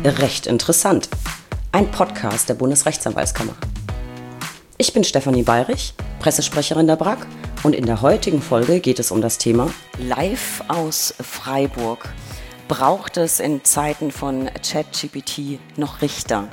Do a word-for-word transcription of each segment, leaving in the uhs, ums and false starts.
Recht interessant. Ein Podcast der Bundesrechtsanwaltskammer. Ich bin Stefanie Bayrich, Pressesprecherin der B R A K, und in der heutigen Folge geht es um das Thema Live aus Freiburg. Braucht es in Zeiten von ChatGPT noch Richter?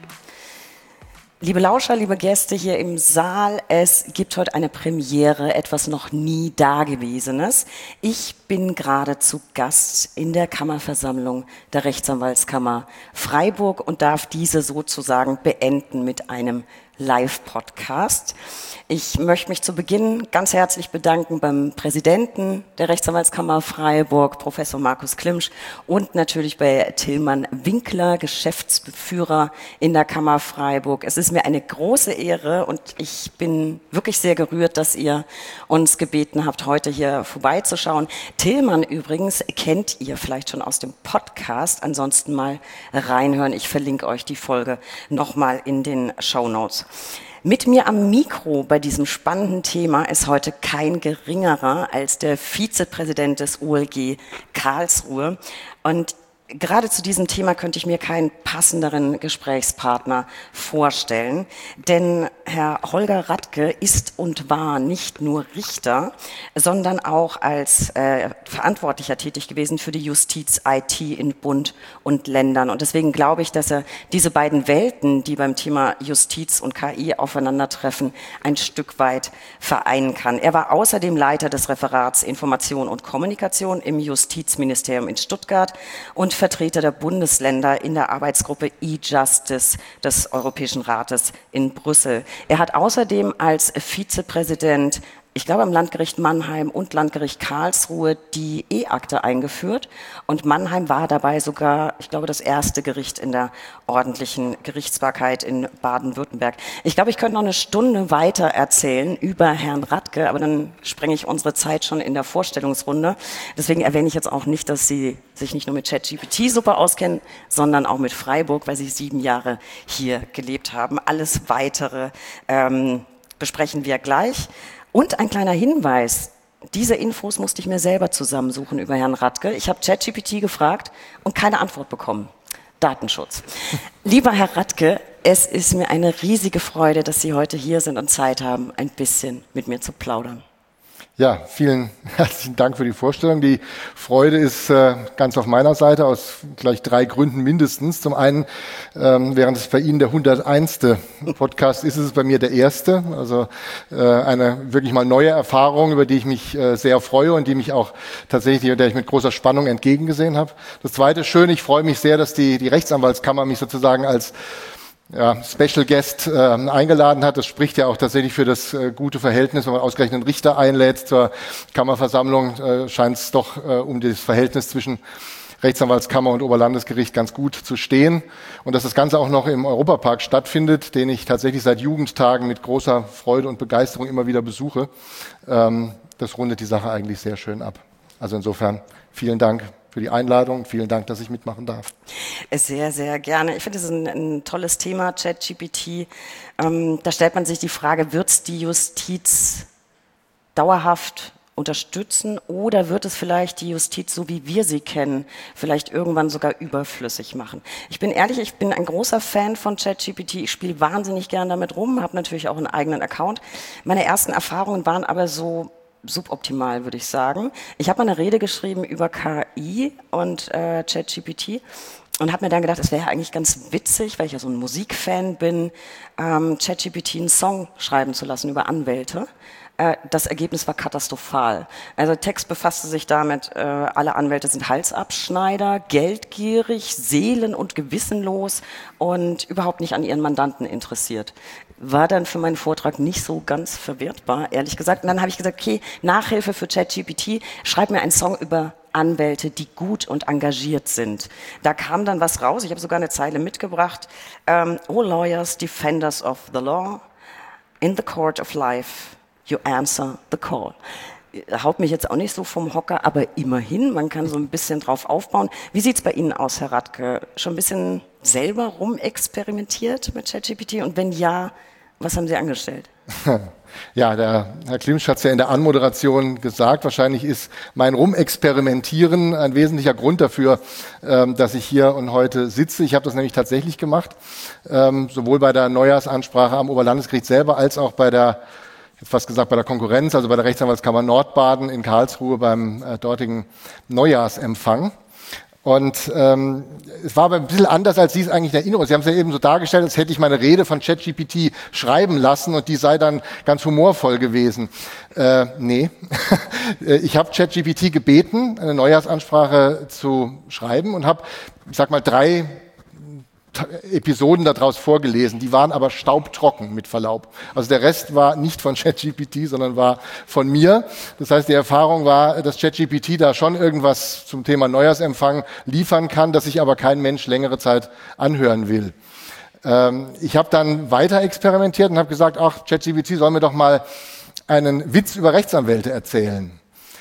Liebe Lauscher, liebe Gäste hier im Saal, es gibt heute eine Premiere, etwas noch nie Dagewesenes. Ich bin gerade zu Gast in der Kammerversammlung der Rechtsanwaltskammer Freiburg und darf diese sozusagen beenden mit einem Live-Podcast. Ich möchte mich zu Beginn ganz herzlich bedanken beim Präsidenten der Rechtsanwaltskammer Freiburg, Professor Markus Klimsch, und natürlich bei Tilman Winkler, Geschäftsführer in der Kammer Freiburg. Es ist mir eine große Ehre und ich bin wirklich sehr gerührt, dass ihr uns gebeten habt, heute hier vorbeizuschauen. Tilman übrigens kennt ihr vielleicht schon aus dem Podcast, ansonsten mal reinhören. Ich verlinke euch die Folge nochmal in den Shownotes. Mit mir am Mikro bei diesem spannenden Thema ist heute kein geringerer als der Vizepräsident des O L G Karlsruhe. Und gerade zu diesem Thema könnte ich mir keinen passenderen Gesprächspartner vorstellen, denn Herr Holger Radke ist und war nicht nur Richter, sondern auch als äh, Verantwortlicher tätig gewesen für die Justiz-I T in Bund und Ländern. Und deswegen glaube ich, dass er diese beiden Welten, die beim Thema Justiz und K I aufeinandertreffen, ein Stück weit vereinen kann. Er war außerdem Leiter des Referats Information und Kommunikation im Justizministerium in Stuttgart und Vertreter der Bundesländer in der Arbeitsgruppe E-Justice des Europäischen Rates in Brüssel. Er hat außerdem als Vizepräsident, ich glaube am Landgericht Mannheim und Landgericht Karlsruhe, die E-Akte eingeführt. Und Mannheim war dabei sogar, ich glaube, das erste Gericht in der ordentlichen Gerichtsbarkeit in Baden-Württemberg. Ich glaube, ich könnte noch eine Stunde weiter erzählen über Herrn Radke, aber dann sprenge ich unsere Zeit schon in der Vorstellungsrunde. Deswegen erwähne ich jetzt auch nicht, dass Sie sich nicht nur mit ChatGPT super auskennen, sondern auch mit Freiburg, weil Sie sieben Jahre hier gelebt haben. Alles Weitere ähm, besprechen wir gleich. Und ein kleiner Hinweis, diese Infos musste ich mir selber zusammensuchen über Herrn Radke. Ich habe ChatGPT gefragt und keine Antwort bekommen. Datenschutz. Lieber Herr Radke, es ist mir eine riesige Freude, dass Sie heute hier sind und Zeit haben, ein bisschen mit mir zu plaudern. Ja, vielen herzlichen Dank für die Vorstellung. Die Freude ist äh, ganz auf meiner Seite aus gleich drei Gründen mindestens. Zum einen, ähm, während es bei Ihnen der hunderteinste Podcast ist, ist es bei mir der erste. Also äh, eine wirklich mal neue Erfahrung, über die ich mich äh, sehr freue und die mich auch tatsächlich, der ich mit großer Spannung entgegengesehen habe. Das zweite ist schön, ich freue mich sehr, dass die, die Rechtsanwaltskammer mich sozusagen als Ja, Special Guest äh, eingeladen hat. Das spricht ja auch tatsächlich für das äh, gute Verhältnis, wenn man ausgerechnet einen Richter einlädt zur Kammerversammlung, äh, scheint es doch äh, um das Verhältnis zwischen Rechtsanwaltskammer und Oberlandesgericht ganz gut zu stehen. Und dass das Ganze auch noch im Europapark stattfindet, den ich tatsächlich seit Jugendtagen mit großer Freude und Begeisterung immer wieder besuche, ähm, das rundet die Sache eigentlich sehr schön ab. Also insofern vielen Dank für die Einladung. Vielen Dank, dass ich mitmachen darf. Sehr, sehr gerne. Ich finde, das ist ein, ein tolles Thema, ChatGPT. Ähm, da stellt man sich die Frage, wird es die Justiz dauerhaft unterstützen oder wird es vielleicht die Justiz, so wie wir sie kennen, vielleicht irgendwann sogar überflüssig machen? Ich bin ehrlich, ich bin ein großer Fan von ChatGPT. Ich spiele wahnsinnig gern damit rum, habe natürlich auch einen eigenen Account. Meine ersten Erfahrungen waren aber so suboptimal, würde ich sagen. Ich habe mal eine Rede geschrieben über K I und äh, ChatGPT und habe mir dann gedacht, es wäre eigentlich ganz witzig, weil ich ja so ein Musikfan bin, ähm, ChatGPT einen Song schreiben zu lassen über Anwälte. Äh, das Ergebnis war katastrophal. Also der Text befasste sich damit, äh, alle Anwälte sind Halsabschneider, geldgierig, seelen- und gewissenlos und überhaupt nicht an ihren Mandanten interessiert. War dann für meinen Vortrag nicht so ganz verwertbar, ehrlich gesagt. Und dann habe ich gesagt, okay, Nachhilfe für ChatGPT, schreib mir einen Song über Anwälte, die gut und engagiert sind. Da kam dann was raus, ich habe sogar eine Zeile mitgebracht. Um, all lawyers, defenders of the law, in the court of life, you answer the call. Haut mich jetzt auch nicht so vom Hocker, aber immerhin, man kann so ein bisschen drauf aufbauen. Wie sieht's bei Ihnen aus, Herr Radke? Schon ein bisschen selber rumexperimentiert mit ChatGPT? Und wenn ja, Was haben Sie angestellt? Ja, der Herr Klimsch hat es ja in der Anmoderation gesagt. Wahrscheinlich ist mein Rumexperimentieren ein wesentlicher Grund dafür, ähm, dass ich hier und heute sitze. Ich habe das nämlich tatsächlich gemacht, ähm, sowohl bei der Neujahrsansprache am Oberlandesgericht selber als auch bei der, ich hätte fast gesagt, bei der Konkurrenz, also bei der Rechtsanwaltskammer Nordbaden in Karlsruhe beim äh, dortigen Neujahrsempfang. Und ähm, es war aber ein bisschen anders, als Sie es eigentlich in Erinnerung. Sie haben es ja eben so dargestellt, als hätte ich meine Rede von ChatGPT schreiben lassen und die sei dann ganz humorvoll gewesen. Äh, nee, ich habe ChatGPT gebeten, eine Neujahrsansprache zu schreiben und habe, ich sag mal, drei Episoden daraus vorgelesen, die waren aber staubtrocken, mit Verlaub. Also der Rest war nicht von ChatGPT, sondern war von mir. Das heißt, die Erfahrung war, dass ChatGPT da schon irgendwas zum Thema Neujahrsempfang liefern kann, das sich aber kein Mensch längere Zeit anhören will. Ähm, ich habe dann weiter experimentiert und habe gesagt, ach, ChatGPT soll mir doch mal einen Witz über Rechtsanwälte erzählen.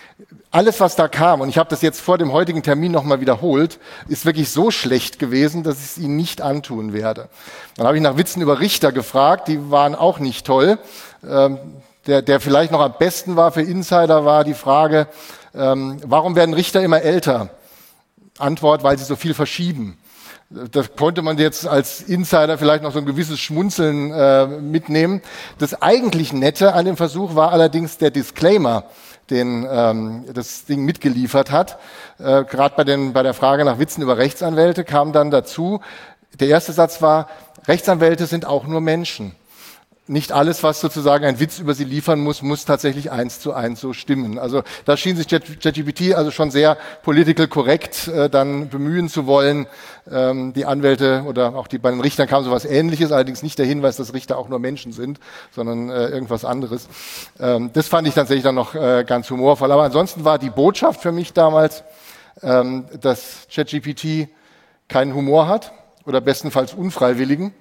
Alles, was da kam, und ich habe das jetzt vor dem heutigen Termin nochmal wiederholt, ist wirklich so schlecht gewesen, dass ich es Ihnen nicht antun werde. Dann habe ich nach Witzen über Richter gefragt, die waren auch nicht toll. Ähm, der, der vielleicht noch am besten war für Insider, war die Frage, ähm, warum werden Richter immer älter? Antwort, weil sie so viel verschieben. Da konnte man jetzt als Insider vielleicht noch so ein gewisses Schmunzeln äh, mitnehmen. Das eigentlich Nette an dem Versuch war allerdings der Disclaimer, den ähm, das Ding mitgeliefert hat. Äh, Gerade bei, den, bei der Frage nach Witzen über Rechtsanwälte kam dann dazu, der erste Satz war, Rechtsanwälte sind auch nur Menschen. Nicht alles, was sozusagen ein Witz über sie liefern muss, muss tatsächlich eins zu eins so stimmen. Also da schien sich ChatGPT also schon sehr political correct äh, dann bemühen zu wollen. Ähm, die Anwälte oder auch die, bei den Richtern kam sowas Ähnliches, allerdings nicht der Hinweis, dass Richter auch nur Menschen sind, sondern äh, irgendwas anderes. Ähm, das fand ich tatsächlich dann noch äh, ganz humorvoll. Aber ansonsten war die Botschaft für mich damals, ähm, dass ChatGPT keinen Humor hat oder bestenfalls unfreiwilligen.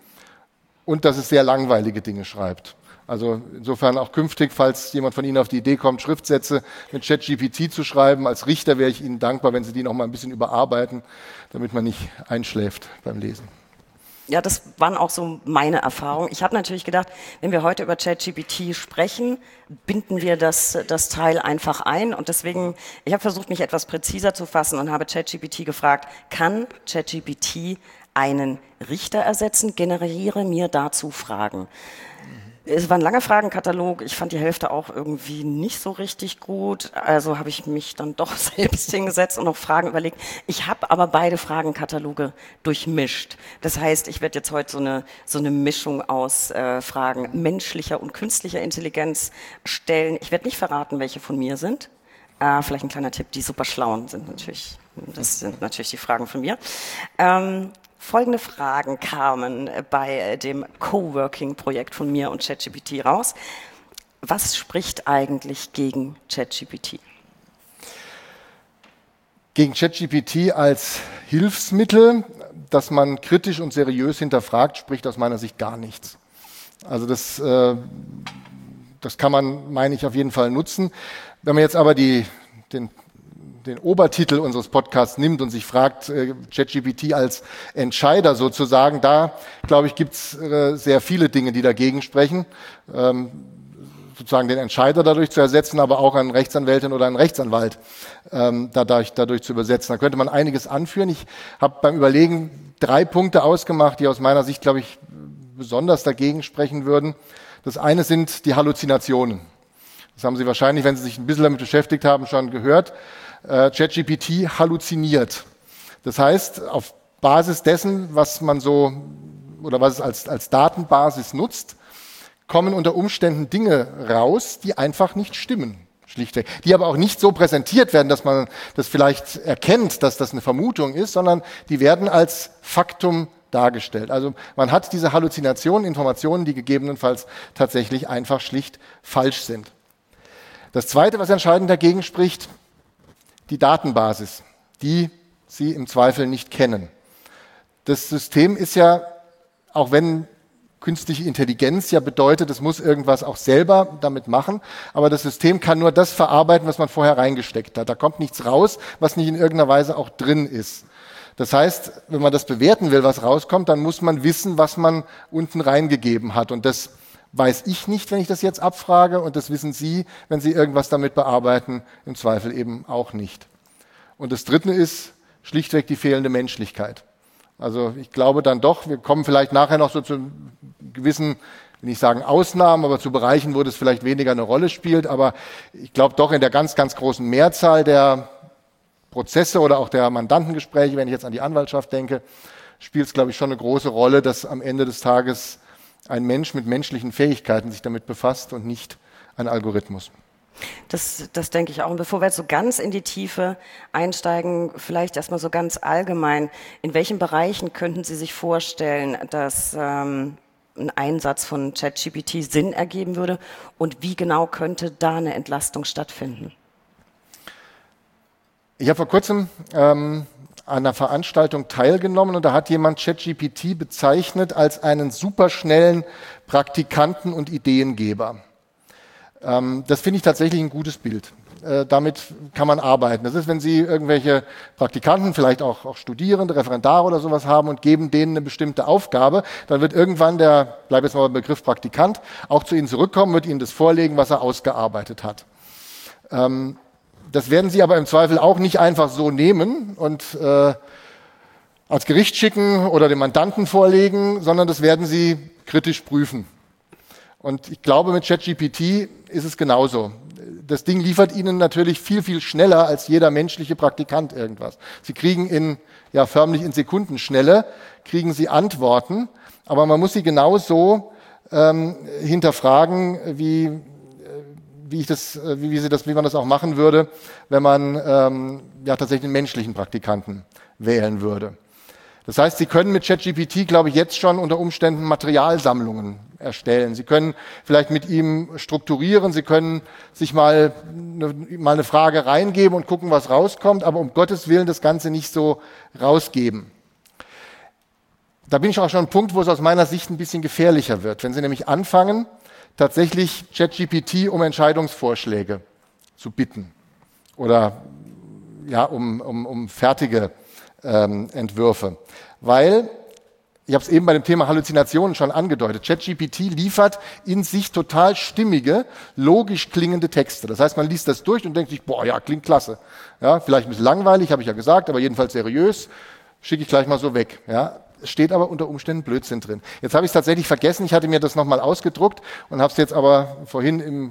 Und dass es sehr langweilige Dinge schreibt. Also insofern auch künftig, falls jemand von Ihnen auf die Idee kommt, Schriftsätze mit ChatGPT zu schreiben, als Richter wäre ich Ihnen dankbar, wenn Sie die noch mal ein bisschen überarbeiten, damit man nicht einschläft beim Lesen. Ja, das waren auch so meine Erfahrungen. Ich habe natürlich gedacht, wenn wir heute über ChatGPT sprechen, binden wir das, das Teil einfach ein. Und deswegen, ich habe versucht, mich etwas präziser zu fassen und habe ChatGPT gefragt, kann ChatGPT einen Richter ersetzen? Generiere mir dazu Fragen. Es war ein langer Fragenkatalog. Ich fand die Hälfte auch irgendwie nicht so richtig gut. Also habe ich mich dann doch selbst hingesetzt und noch Fragen überlegt. Ich habe aber beide Fragenkataloge durchmischt. Das heißt, ich werde jetzt heute so eine, so eine Mischung aus äh, Fragen menschlicher und künstlicher Intelligenz stellen. Ich werde nicht verraten, welche von mir sind. Äh, vielleicht ein kleiner Tipp, die super schlauen sind natürlich. Das sind natürlich die Fragen von mir. Ähm, Folgende Fragen kamen bei dem Coworking-Projekt von mir und ChatGPT raus. Was spricht eigentlich gegen ChatGPT? Gegen ChatGPT als Hilfsmittel, das man kritisch und seriös hinterfragt, spricht aus meiner Sicht gar nichts. Also das, äh, das kann man, meine ich, auf jeden Fall nutzen. Wenn man jetzt aber die, den den Obertitel unseres Podcasts nimmt und sich fragt, äh, ChatGPT als Entscheider sozusagen, da, glaube ich, gibt es äh, sehr viele Dinge, die dagegen sprechen, ähm, sozusagen den Entscheider dadurch zu ersetzen, aber auch eine Rechtsanwältin oder einen Rechtsanwalt ähm, dadurch, dadurch zu übersetzen. Da könnte man einiges anführen. Ich habe beim Überlegen drei Punkte ausgemacht, die aus meiner Sicht, glaube ich, besonders dagegen sprechen würden. Das eine sind die Halluzinationen. Das haben Sie wahrscheinlich, wenn Sie sich ein bisschen damit beschäftigt haben, schon gehört. Äh, ChatGPT halluziniert. Das heißt, auf Basis dessen, was man so oder was es als, als Datenbasis nutzt, kommen unter Umständen Dinge raus, die einfach nicht stimmen, schlichtweg. Die aber auch nicht so präsentiert werden, dass man das vielleicht erkennt, dass das eine Vermutung ist, sondern die werden als Faktum dargestellt. Also man hat diese Halluzinationen, Informationen, die gegebenenfalls tatsächlich einfach schlicht falsch sind. Das Zweite, was entscheidend dagegen spricht, die Datenbasis, die Sie im Zweifel nicht kennen. Das System ist ja, auch wenn künstliche Intelligenz ja bedeutet, es muss irgendwas auch selber damit machen, aber das System kann nur das verarbeiten, was man vorher reingesteckt hat. Da kommt nichts raus, was nicht in irgendeiner Weise auch drin ist. Das heißt, wenn man das bewerten will, was rauskommt, dann muss man wissen, was man unten reingegeben hat. Und das weiß ich nicht, wenn ich das jetzt abfrage, und das wissen Sie, wenn Sie irgendwas damit bearbeiten, im Zweifel eben auch nicht. Und das Dritte ist schlichtweg die fehlende Menschlichkeit. Also ich glaube dann doch, wir kommen vielleicht nachher noch so zu gewissen, will ich sagen Ausnahmen, aber zu Bereichen, wo das vielleicht weniger eine Rolle spielt, aber ich glaube doch in der ganz, ganz großen Mehrzahl der Prozesse oder auch der Mandantengespräche, wenn ich jetzt an die Anwaltschaft denke, spielt es, glaube ich, schon eine große Rolle, dass am Ende des Tages ein Mensch mit menschlichen Fähigkeiten sich damit befasst und nicht ein Algorithmus. Das, das denke ich auch. Und bevor wir jetzt so ganz in die Tiefe einsteigen, vielleicht erstmal so ganz allgemein, in welchen Bereichen könnten Sie sich vorstellen, dass ähm, ein Einsatz von ChatGPT Sinn ergeben würde und wie genau könnte da eine Entlastung stattfinden? Ich habe vor kurzem ähm, an einer Veranstaltung teilgenommen und da hat jemand ChatGPT bezeichnet als einen superschnellen Praktikanten und Ideengeber. Ähm, das finde ich tatsächlich ein gutes Bild. Äh, damit kann man arbeiten. Das ist, wenn Sie irgendwelche Praktikanten, vielleicht auch, auch Studierende, Referendare oder sowas haben und geben denen eine bestimmte Aufgabe, dann wird irgendwann der, bleib jetzt mal beim Begriff Praktikant, auch zu Ihnen zurückkommen, wird Ihnen das vorlegen, was er ausgearbeitet hat. Ähm, Das werden Sie aber im Zweifel auch nicht einfach so nehmen und äh, als Gericht schicken oder dem Mandanten vorlegen, sondern das werden Sie kritisch prüfen. Und ich glaube, mit ChatGPT ist es genauso. Das Ding liefert Ihnen natürlich viel, viel schneller als jeder menschliche Praktikant irgendwas. Sie kriegen in, ja, förmlich in Sekundenschnelle, kriegen Sie Antworten, aber man muss sie genauso ähm, hinterfragen, wie wie ich das, wie, wie, sie das, wie man das auch machen würde, wenn man ähm, ja, tatsächlich einen menschlichen Praktikanten wählen würde. Das heißt, Sie können mit ChatGPT, glaube ich, jetzt schon unter Umständen Materialsammlungen erstellen. Sie können vielleicht mit ihm strukturieren, Sie können sich mal eine, mal eine Frage reingeben und gucken, was rauskommt, aber um Gottes Willen das Ganze nicht so rausgeben. Da bin ich auch schon an einem Punkt, wo es aus meiner Sicht ein bisschen gefährlicher wird. Wenn Sie nämlich anfangen, tatsächlich ChatGPT um Entscheidungsvorschläge zu bitten oder ja, um, um, um fertige ähm, Entwürfe. Weil, ich habe es eben bei dem Thema Halluzinationen schon angedeutet, ChatGPT liefert in sich total stimmige, logisch klingende Texte. Das heißt, man liest das durch und denkt sich, boah, ja, klingt klasse. Ja, vielleicht ein bisschen langweilig, habe ich ja gesagt, aber jedenfalls seriös, schicke ich gleich mal so weg. Ja. Es steht aber unter Umständen Blödsinn drin. Jetzt habe ich es tatsächlich vergessen, ich hatte mir das nochmal ausgedruckt und habe es jetzt aber vorhin im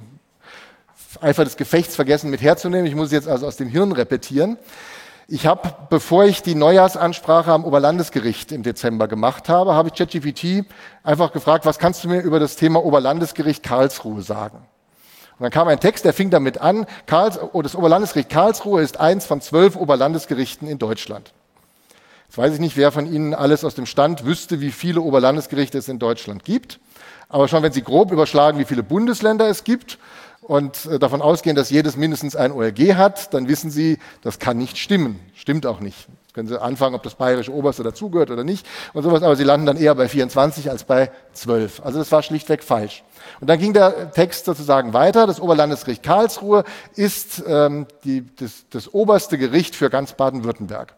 Eifer des Gefechts vergessen mit herzunehmen. Ich muss es jetzt also aus dem Hirn repetieren. Ich habe, bevor ich die Neujahrsansprache am Oberlandesgericht im Dezember gemacht habe, habe ich ChatGPT einfach gefragt, was kannst du mir über das Thema Oberlandesgericht Karlsruhe sagen? Und dann kam ein Text, der fing damit an, Karls, oh, das Oberlandesgericht Karlsruhe ist eins von zwölf Oberlandesgerichten in Deutschland. Jetzt weiß ich nicht, wer von Ihnen alles aus dem Stand wüsste, wie viele Oberlandesgerichte es in Deutschland gibt. Aber schon wenn Sie grob überschlagen, wie viele Bundesländer es gibt und äh, davon ausgehen, dass jedes mindestens ein O L G hat, dann wissen Sie, das kann nicht stimmen. Stimmt auch nicht. Jetzt können Sie anfangen, ob das bayerische Oberste dazugehört oder nicht und sowas, aber Sie landen dann eher bei vierundzwanzig als bei zwölf. Also das war schlichtweg falsch. Und dann ging der Text sozusagen weiter. Das Oberlandesgericht Karlsruhe ist ähm, die, das, das oberste Gericht für ganz Baden-Württemberg.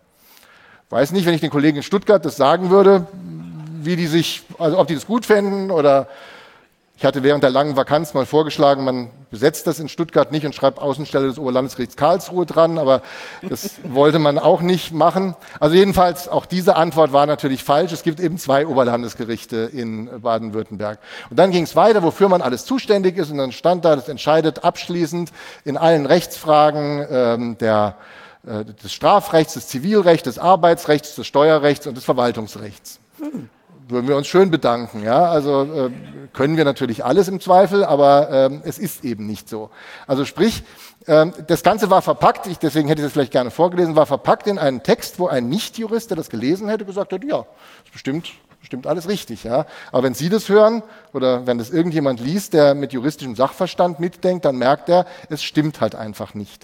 Weiß nicht, wenn ich den Kollegen in Stuttgart das sagen würde, wie die sich, also ob die das gut fänden oder ich hatte während der langen Vakanz mal vorgeschlagen, man besetzt das in Stuttgart nicht und schreibt Außenstelle des Oberlandesgerichts Karlsruhe dran, aber das wollte man auch nicht machen. Also jedenfalls, auch diese Antwort war natürlich falsch. Es gibt eben zwei Oberlandesgerichte in Baden-Württemberg. Und dann ging es weiter, wofür man alles zuständig ist und dann stand da, das entscheidet abschließend in allen Rechtsfragen ähm, der des Strafrechts, des Zivilrechts, des Arbeitsrechts, des Steuerrechts und des Verwaltungsrechts. Hm. Würden wir uns schön bedanken. Ja? Also äh, können wir natürlich alles im Zweifel, aber äh, es ist eben nicht so. Also sprich, äh, das Ganze war verpackt, ich, deswegen hätte ich das vielleicht gerne vorgelesen, war verpackt in einen Text, wo ein Nichtjurist, der das gelesen hätte, gesagt hat, ja, ist bestimmt, bestimmt alles richtig. Ja? Aber wenn Sie das hören oder wenn das irgendjemand liest, der mit juristischem Sachverstand mitdenkt, dann merkt er, es stimmt halt einfach nicht.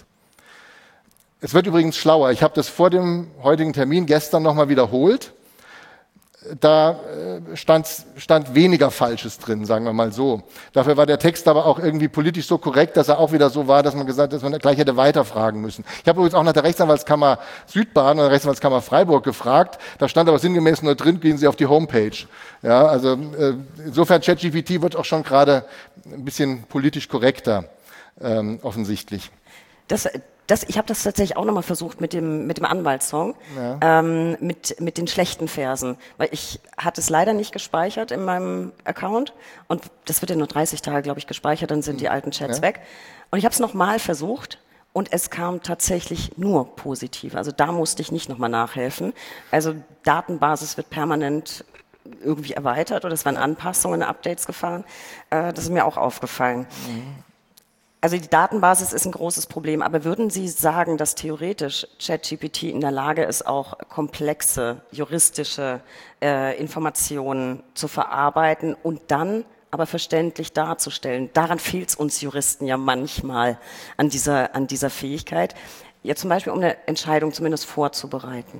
Es wird übrigens schlauer. Ich habe das vor dem heutigen Termin gestern nochmal wiederholt. da äh, stand, stand weniger Falsches drin, sagen wir mal so. Dafür war der Text aber auch irgendwie politisch so korrekt, dass er auch wieder so war, dass man gesagt, dass man gleich hätte weiterfragen müssen. Ich habe übrigens auch nach der Rechtsanwaltskammer Südbaden oder Rechtsanwaltskammer Freiburg gefragt. Da stand aber sinngemäß nur drin, gehen Sie auf die Homepage. Ja, also äh, insofern ChatGPT wird auch schon gerade ein bisschen politisch korrekter, ähm, offensichtlich. Das Das, ich habe das tatsächlich auch nochmal versucht mit dem, mit dem Anwaltssong, ja. ähm, mit, mit den schlechten Versen, weil ich hatte es leider nicht gespeichert in meinem Account und das wird ja nur dreißig Tage, glaube ich, gespeichert, dann sind die alten Chats ja. weg. Und ich habe es nochmal versucht und es kam tatsächlich nur positiv, also da musste ich nicht nochmal nachhelfen. Also Datenbasis wird permanent irgendwie erweitert oder es werden Anpassungen, Updates gefahren, äh, das ist mir auch aufgefallen. Mhm. Also die Datenbasis ist ein großes Problem, aber würden Sie sagen, dass theoretisch ChatGPT in der Lage ist, auch komplexe juristische äh, Informationen zu verarbeiten und dann aber verständlich darzustellen? Daran fehlt es uns Juristen ja manchmal an dieser, an dieser Fähigkeit, ja zum Beispiel um eine Entscheidung zumindest vorzubereiten.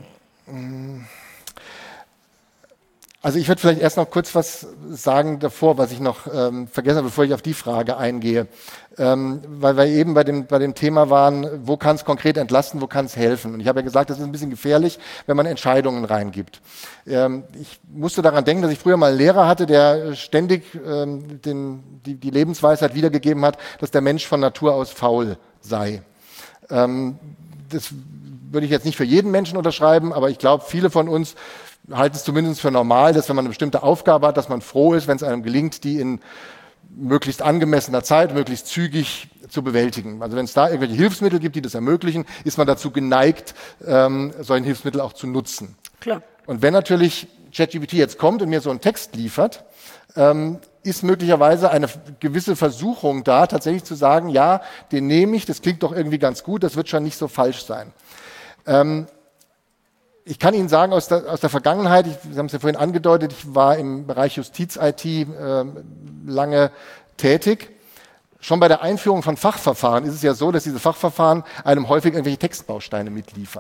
Also ich würde vielleicht erst noch kurz was sagen davor, was ich noch ähm, vergessen habe, bevor ich auf die Frage eingehe. Ähm, weil wir eben bei dem, bei dem Thema waren, wo kann es konkret entlasten, wo kann es helfen. Und ich habe ja gesagt, das ist ein bisschen gefährlich, wenn man Entscheidungen reingibt. Ähm, ich musste daran denken, dass ich früher mal einen Lehrer hatte, der ständig ähm, den, die, die Lebensweisheit wiedergegeben hat, dass der Mensch von Natur aus faul sei. Ähm, das würde ich jetzt nicht für jeden Menschen unterschreiben, aber ich glaube, viele von uns halten es zumindest für normal, dass wenn man eine bestimmte Aufgabe hat, dass man froh ist, wenn es einem gelingt, die in möglichst angemessener Zeit, möglichst zügig zu bewältigen. Also wenn es da irgendwelche Hilfsmittel gibt, die das ermöglichen, ist man dazu geneigt, ähm, solche Hilfsmittel auch zu nutzen. Klar. Und wenn natürlich ChatGPT jetzt kommt und mir so einen Text liefert, ähm, ist möglicherweise eine gewisse Versuchung da, tatsächlich zu sagen, ja, den nehme ich, das klingt doch irgendwie ganz gut, das wird schon nicht so falsch sein. Ähm, Ich kann Ihnen sagen, aus der, aus der Vergangenheit, ich, Sie haben es ja vorhin angedeutet, ich war im Bereich Justiz-I T äh, lange tätig. Schon bei der Einführung von Fachverfahren ist es ja so, dass diese Fachverfahren einem häufig irgendwelche Textbausteine mitliefern.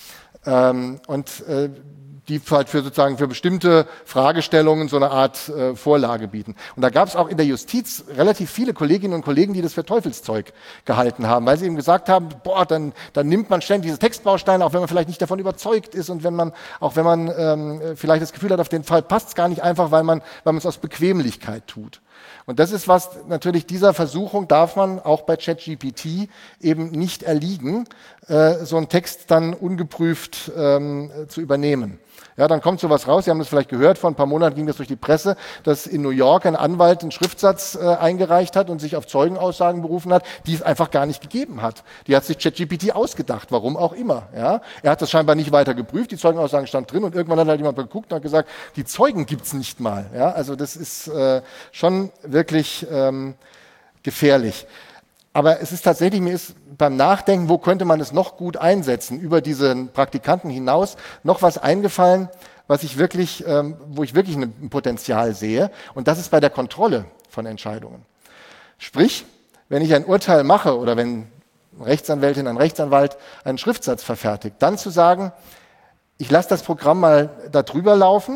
Ähm, und äh, die halt für sozusagen für bestimmte Fragestellungen so eine Art äh, Vorlage bieten. Und da gab es auch in der Justiz relativ viele Kolleginnen und Kollegen, die das für Teufelszeug gehalten haben, weil sie eben gesagt haben, boah, dann, dann nimmt man ständig diese Textbausteine, auch wenn man vielleicht nicht davon überzeugt ist und wenn man, auch wenn man ähm, vielleicht das Gefühl hat, auf den Fall passt es gar nicht einfach, weil man, weil man es aus Bequemlichkeit tut. Und das ist was, natürlich dieser Versuchung darf man auch bei ChatGPT eben nicht erliegen, äh, so einen Text dann ungeprüft ähm, zu übernehmen. Ja, dann kommt sowas raus, Sie haben das vielleicht gehört, vor ein paar Monaten ging das durch die Presse, dass in New York ein Anwalt einen Schriftsatz äh, eingereicht hat und sich auf Zeugenaussagen berufen hat, die es einfach gar nicht gegeben hat. Die hat sich ChatGPT ausgedacht, warum auch immer. Ja? Er hat das scheinbar nicht weiter geprüft, die Zeugenaussagen stand drin und irgendwann hat halt jemand geguckt und hat gesagt, die Zeugen gibt's nicht mal. Ja? Also das ist äh, schon wirklich ähm, gefährlich. Aber es ist tatsächlich, mir ist beim Nachdenken, wo könnte man es noch gut einsetzen, über diesen Praktikanten hinaus, noch was eingefallen, was ich wirklich, ähm, wo ich wirklich ein Potenzial sehe. Und das ist bei der Kontrolle von Entscheidungen. Sprich, wenn ich ein Urteil mache oder wenn eine Rechtsanwältin, ein Rechtsanwalt einen Schriftsatz verfertigt, dann zu sagen, ich lasse das Programm mal da drüber laufen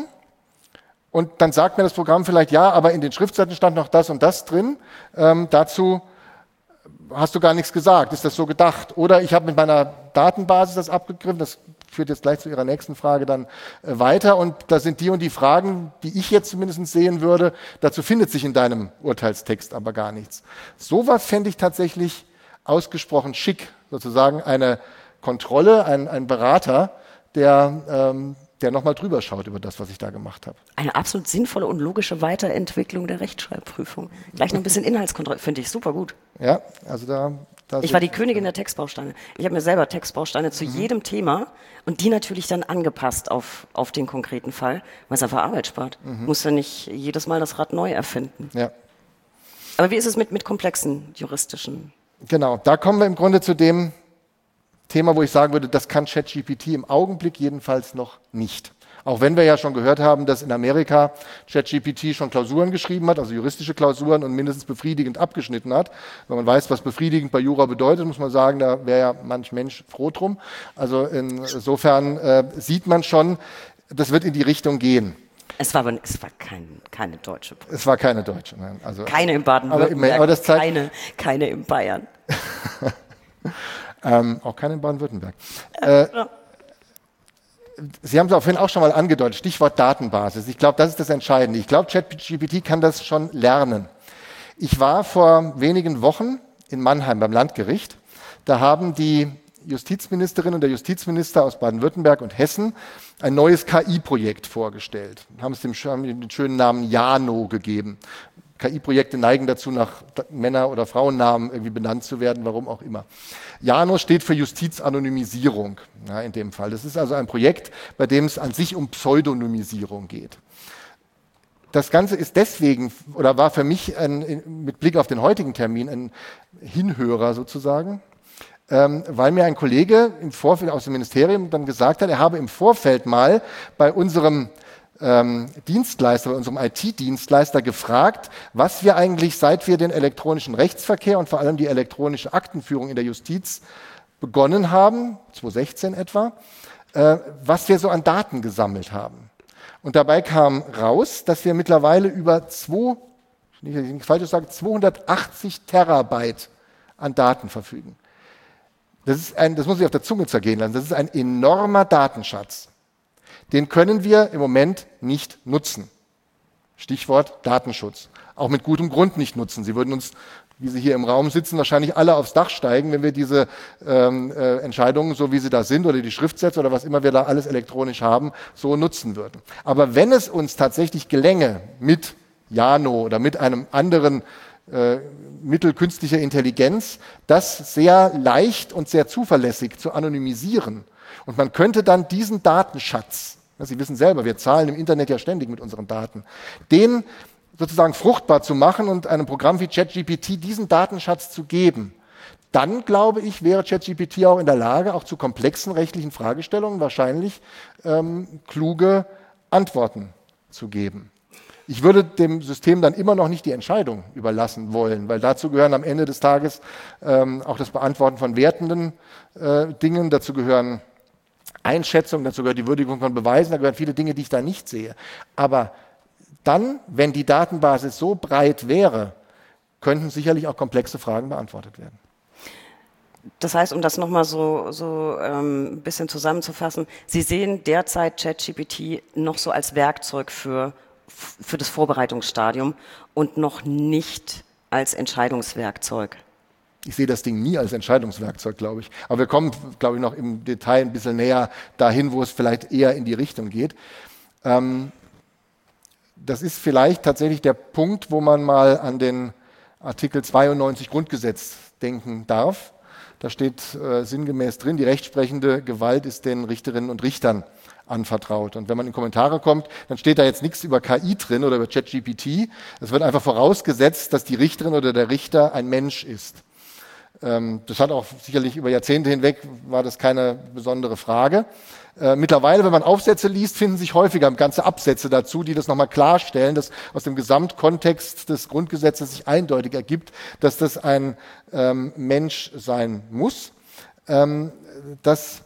und dann sagt mir das Programm vielleicht, ja, aber in den Schriftsätzen stand noch das und das drin, ähm, dazu hast du gar nichts gesagt, ist das so gedacht? Oder ich habe mit meiner Datenbasis das abgegriffen, das führt jetzt gleich zu Ihrer nächsten Frage dann äh, weiter und da sind die und die Fragen, die ich jetzt zumindest sehen würde, dazu findet sich in deinem Urteilstext aber gar nichts. Sowas fände ich tatsächlich ausgesprochen schick, sozusagen eine Kontrolle, ein, ein Berater, der, ähm, der nochmal drüber schaut über das, was ich da gemacht habe. Eine absolut sinnvolle und logische Weiterentwicklung der Rechtschreibprüfung. Gleich noch ein bisschen Inhaltskontrolle, finde ich super gut. Ja, also da... da ich war die Königin der Textbausteine. Ich habe mir selber Textbausteine zu mhm. jedem Thema und die natürlich dann angepasst auf, auf den konkreten Fall, weil es einfach Arbeit spart. Mhm. Muss ja nicht jedes Mal das Rad neu erfinden. Ja. Aber wie ist es mit, mit komplexen juristischen? Genau, da kommen wir im Grunde zu dem Thema, wo ich sagen würde, das kann ChatGPT im Augenblick jedenfalls noch nicht. Auch wenn wir ja schon gehört haben, dass in Amerika ChatGPT schon Klausuren geschrieben hat, also juristische Klausuren und mindestens befriedigend abgeschnitten hat. Wenn man weiß, was befriedigend bei Jura bedeutet, muss man sagen, da wäre ja manch Mensch froh drum. Also insofern äh, sieht man schon, das wird in die Richtung gehen. Es war aber es war kein, keine deutsche Provinz. Es war keine deutsche, nein. Also, keine in Baden-Württemberg, aber, aber das zeigt, keine, keine in Bayern. ähm, auch keine in Baden-Württemberg. Äh, Sie haben es auch vorhin auch schon mal angedeutet, Stichwort Datenbasis. Ich glaube, das ist das Entscheidende. Ich glaube, ChatGPT kann das schon lernen. Ich war vor wenigen Wochen in Mannheim beim Landgericht. Da haben die Justizministerin und der Justizminister aus Baden-Württemberg und Hessen ein neues K I-Projekt vorgestellt. Haben es dem, haben den schönen Namen Jano gegeben. K I-Projekte neigen dazu, nach Männer- oder Frauennamen irgendwie benannt zu werden, warum auch immer. Jano steht für Justizanonymisierung, ja, in dem Fall. Das ist also ein Projekt, bei dem es an sich um Pseudonymisierung geht. Das Ganze ist deswegen, oder war für mich ein, mit Blick auf den heutigen Termin ein Hinhörer sozusagen, ähm, weil mir ein Kollege im Vorfeld aus dem Ministerium dann gesagt hat, er habe im Vorfeld mal bei unserem ähm, Dienstleister, bei unserem I T-Dienstleister gefragt, was wir eigentlich, seit wir den elektronischen Rechtsverkehr und vor allem die elektronische Aktenführung in der Justiz begonnen haben, zweitausendsechzehn etwa, äh, was wir so an Daten gesammelt haben. Und dabei kam raus, dass wir mittlerweile über zwei, nicht, nicht falsch sagen, zweihundertachtzig Terabyte an Daten verfügen. Das ist ein, das muss ich auf der Zunge zergehen lassen. Das ist ein enormer Datenschatz. Den können wir im Moment nicht nutzen. Stichwort Datenschutz. Auch mit gutem Grund nicht nutzen. Sie würden uns, wie Sie hier im Raum sitzen, wahrscheinlich alle aufs Dach steigen, wenn wir diese ähm, äh, Entscheidungen, so wie sie da sind, oder die Schriftsätze oder was immer wir da alles elektronisch haben, so nutzen würden. Aber wenn es uns tatsächlich gelänge, mit Jano oder mit einem anderen äh, Mittel künstlicher Intelligenz, das sehr leicht und sehr zuverlässig zu anonymisieren, und man könnte dann diesen Datenschatz, Sie wissen selber, wir zahlen im Internet ja ständig mit unseren Daten, den sozusagen fruchtbar zu machen und einem Programm wie ChatGPT diesen Datenschatz zu geben, dann, glaube ich, wäre ChatGPT auch in der Lage, auch zu komplexen rechtlichen Fragestellungen wahrscheinlich ähm, kluge Antworten zu geben. Ich würde dem System dann immer noch nicht die Entscheidung überlassen wollen, weil dazu gehören am Ende des Tages ähm, auch das Beantworten von wertenden äh, Dingen, dazu gehören Einschätzungen, dazu gehört die Würdigung von Beweisen, da gehören viele Dinge, die ich da nicht sehe. Aber dann, wenn die Datenbasis so breit wäre, könnten sicherlich auch komplexe Fragen beantwortet werden. Das heißt, um das nochmal so, so ähm, ein bisschen zusammenzufassen, Sie sehen derzeit ChatGPT noch so als Werkzeug für, für das Vorbereitungsstadium und noch nicht als Entscheidungswerkzeug. Ich sehe das Ding nie als Entscheidungswerkzeug, glaube ich. Aber wir kommen, glaube ich, noch im Detail ein bisschen näher dahin, wo es vielleicht eher in die Richtung geht. Ähm, das ist vielleicht tatsächlich der Punkt, wo man mal an den Artikel zweiundneunzig Grundgesetz denken darf. Da steht äh, sinngemäß drin, die rechtsprechende Gewalt ist den Richterinnen und Richtern anvertraut. Und wenn man in Kommentare kommt, dann steht da jetzt nichts über K I drin oder über ChatGPT. Es wird einfach vorausgesetzt, dass die Richterin oder der Richter ein Mensch ist. Das hat auch sicherlich über Jahrzehnte hinweg, war das keine besondere Frage. Äh, mittlerweile, wenn man Aufsätze liest, finden sich häufiger ganze Absätze dazu, die das nochmal klarstellen, dass aus dem Gesamtkontext des Grundgesetzes sich eindeutig ergibt, dass das ein ähm, Mensch sein muss. Ähm, dass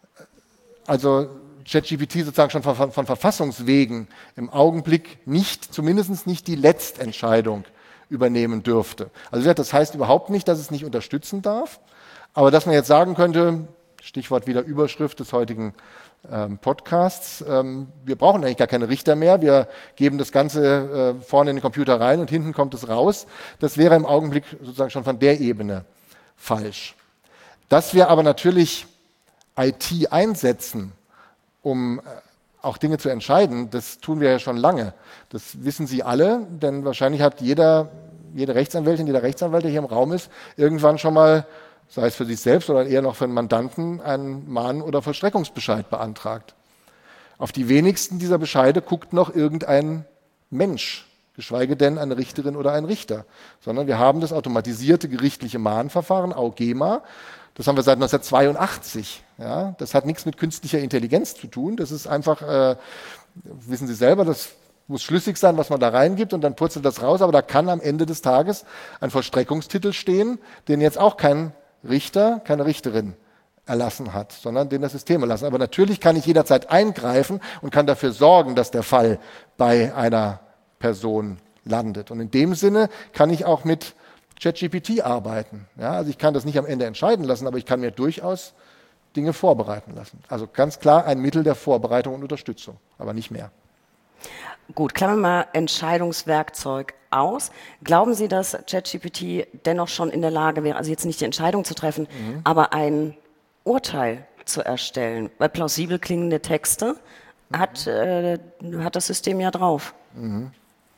also ChatGPT sozusagen schon von, von Verfassungswegen im Augenblick nicht, zumindest nicht die Letztentscheidung übernehmen dürfte. Also das heißt überhaupt nicht, dass es nicht unterstützen darf, aber dass man jetzt sagen könnte, Stichwort wieder Überschrift des heutigen ähm, Podcasts, ähm, wir brauchen eigentlich gar keine Richter mehr, wir geben das Ganze äh, vorne in den Computer rein und hinten kommt es raus. Das wäre im Augenblick sozusagen schon von der Ebene falsch. Dass wir aber natürlich I T einsetzen, um äh, auch Dinge zu entscheiden, das tun wir ja schon lange. Das wissen Sie alle, denn wahrscheinlich hat jeder, jede Rechtsanwältin, jeder Rechtsanwalt, der hier im Raum ist, irgendwann schon mal, sei es für sich selbst oder eher noch für einen Mandanten, einen Mahn- oder Vollstreckungsbescheid beantragt. Auf die wenigsten dieser Bescheide guckt noch irgendein Mensch, geschweige denn eine Richterin oder ein Richter, sondern wir haben das automatisierte gerichtliche Mahnverfahren, AUGEMA. Das haben wir seit neunzehnhundertzweiundachtzig. Ja, das hat nichts mit künstlicher Intelligenz zu tun. Das ist einfach, äh, wissen Sie selber, das muss schlüssig sein, was man da reingibt und dann purzelt das raus. Aber da kann am Ende des Tages ein Vollstreckungstitel stehen, den jetzt auch kein Richter, keine Richterin erlassen hat, sondern den das System erlassen. Aber natürlich kann ich jederzeit eingreifen und kann dafür sorgen, dass der Fall bei einer Person landet. Und in dem Sinne kann ich auch mit ChatGPT arbeiten. Ja, also ich kann das nicht am Ende entscheiden lassen, aber ich kann mir durchaus Dinge vorbereiten lassen. Also ganz klar ein Mittel der Vorbereitung und Unterstützung, aber nicht mehr. Gut, klammern wir mal Entscheidungswerkzeug aus. Glauben Sie, dass ChatGPT dennoch schon in der Lage wäre, also jetzt nicht die Entscheidung zu treffen, mhm. aber ein Urteil zu erstellen? Weil plausibel klingende Texte mhm. hat, äh, hat das System ja drauf. Mhm.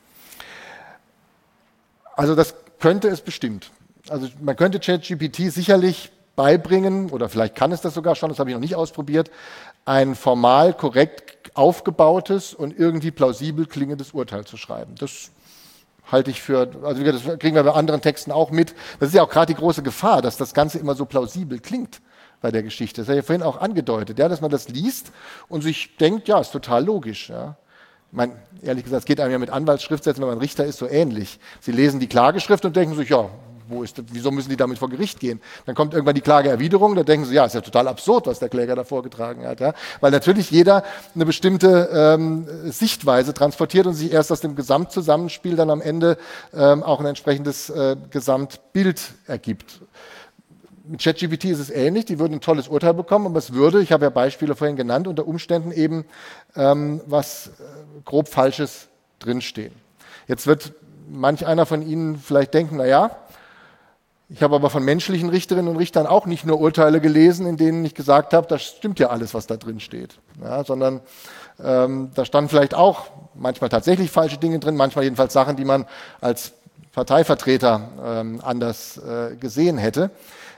Also das könnte es bestimmt. Also man könnte ChatGPT sicherlich beibringen, oder vielleicht kann es das sogar schon, das habe ich noch nicht ausprobiert, ein formal korrekt aufgebautes und irgendwie plausibel klingendes Urteil zu schreiben. Das halte ich für, also das kriegen wir bei anderen Texten auch mit. Das ist ja auch gerade die große Gefahr, dass das Ganze immer so plausibel klingt bei der Geschichte. Das habe ich ja vorhin auch angedeutet, ja, dass man das liest und sich denkt, ja, ist total logisch. Ja. Ich meine, ehrlich gesagt, es geht einem ja mit Anwaltsschriftsätzen, wenn man Richter ist, so ähnlich. Sie lesen die Klageschrift und denken sich, ja, wo ist das, wieso müssen die damit vor Gericht gehen? Dann kommt irgendwann die Klageerwiderung, da denken sie, ja, ist ja total absurd, was der Kläger da vorgetragen hat. Ja? Weil natürlich jeder eine bestimmte ähm, Sichtweise transportiert und sich erst aus dem Gesamtzusammenspiel dann am Ende ähm, auch ein entsprechendes äh, Gesamtbild ergibt. Mit ChatGPT ist es ähnlich, die würden ein tolles Urteil bekommen, aber es würde, ich habe ja Beispiele vorhin genannt, unter Umständen eben ähm, was äh, grob Falsches drinstehen. Jetzt wird manch einer von Ihnen vielleicht denken, na ja, ich habe aber von menschlichen Richterinnen und Richtern auch nicht nur Urteile gelesen, in denen ich gesagt habe, das stimmt ja alles, was da drin steht, ja, sondern ähm, da standen vielleicht auch manchmal tatsächlich falsche Dinge drin, manchmal jedenfalls Sachen, die man als Parteivertreter ähm, anders äh, gesehen hätte.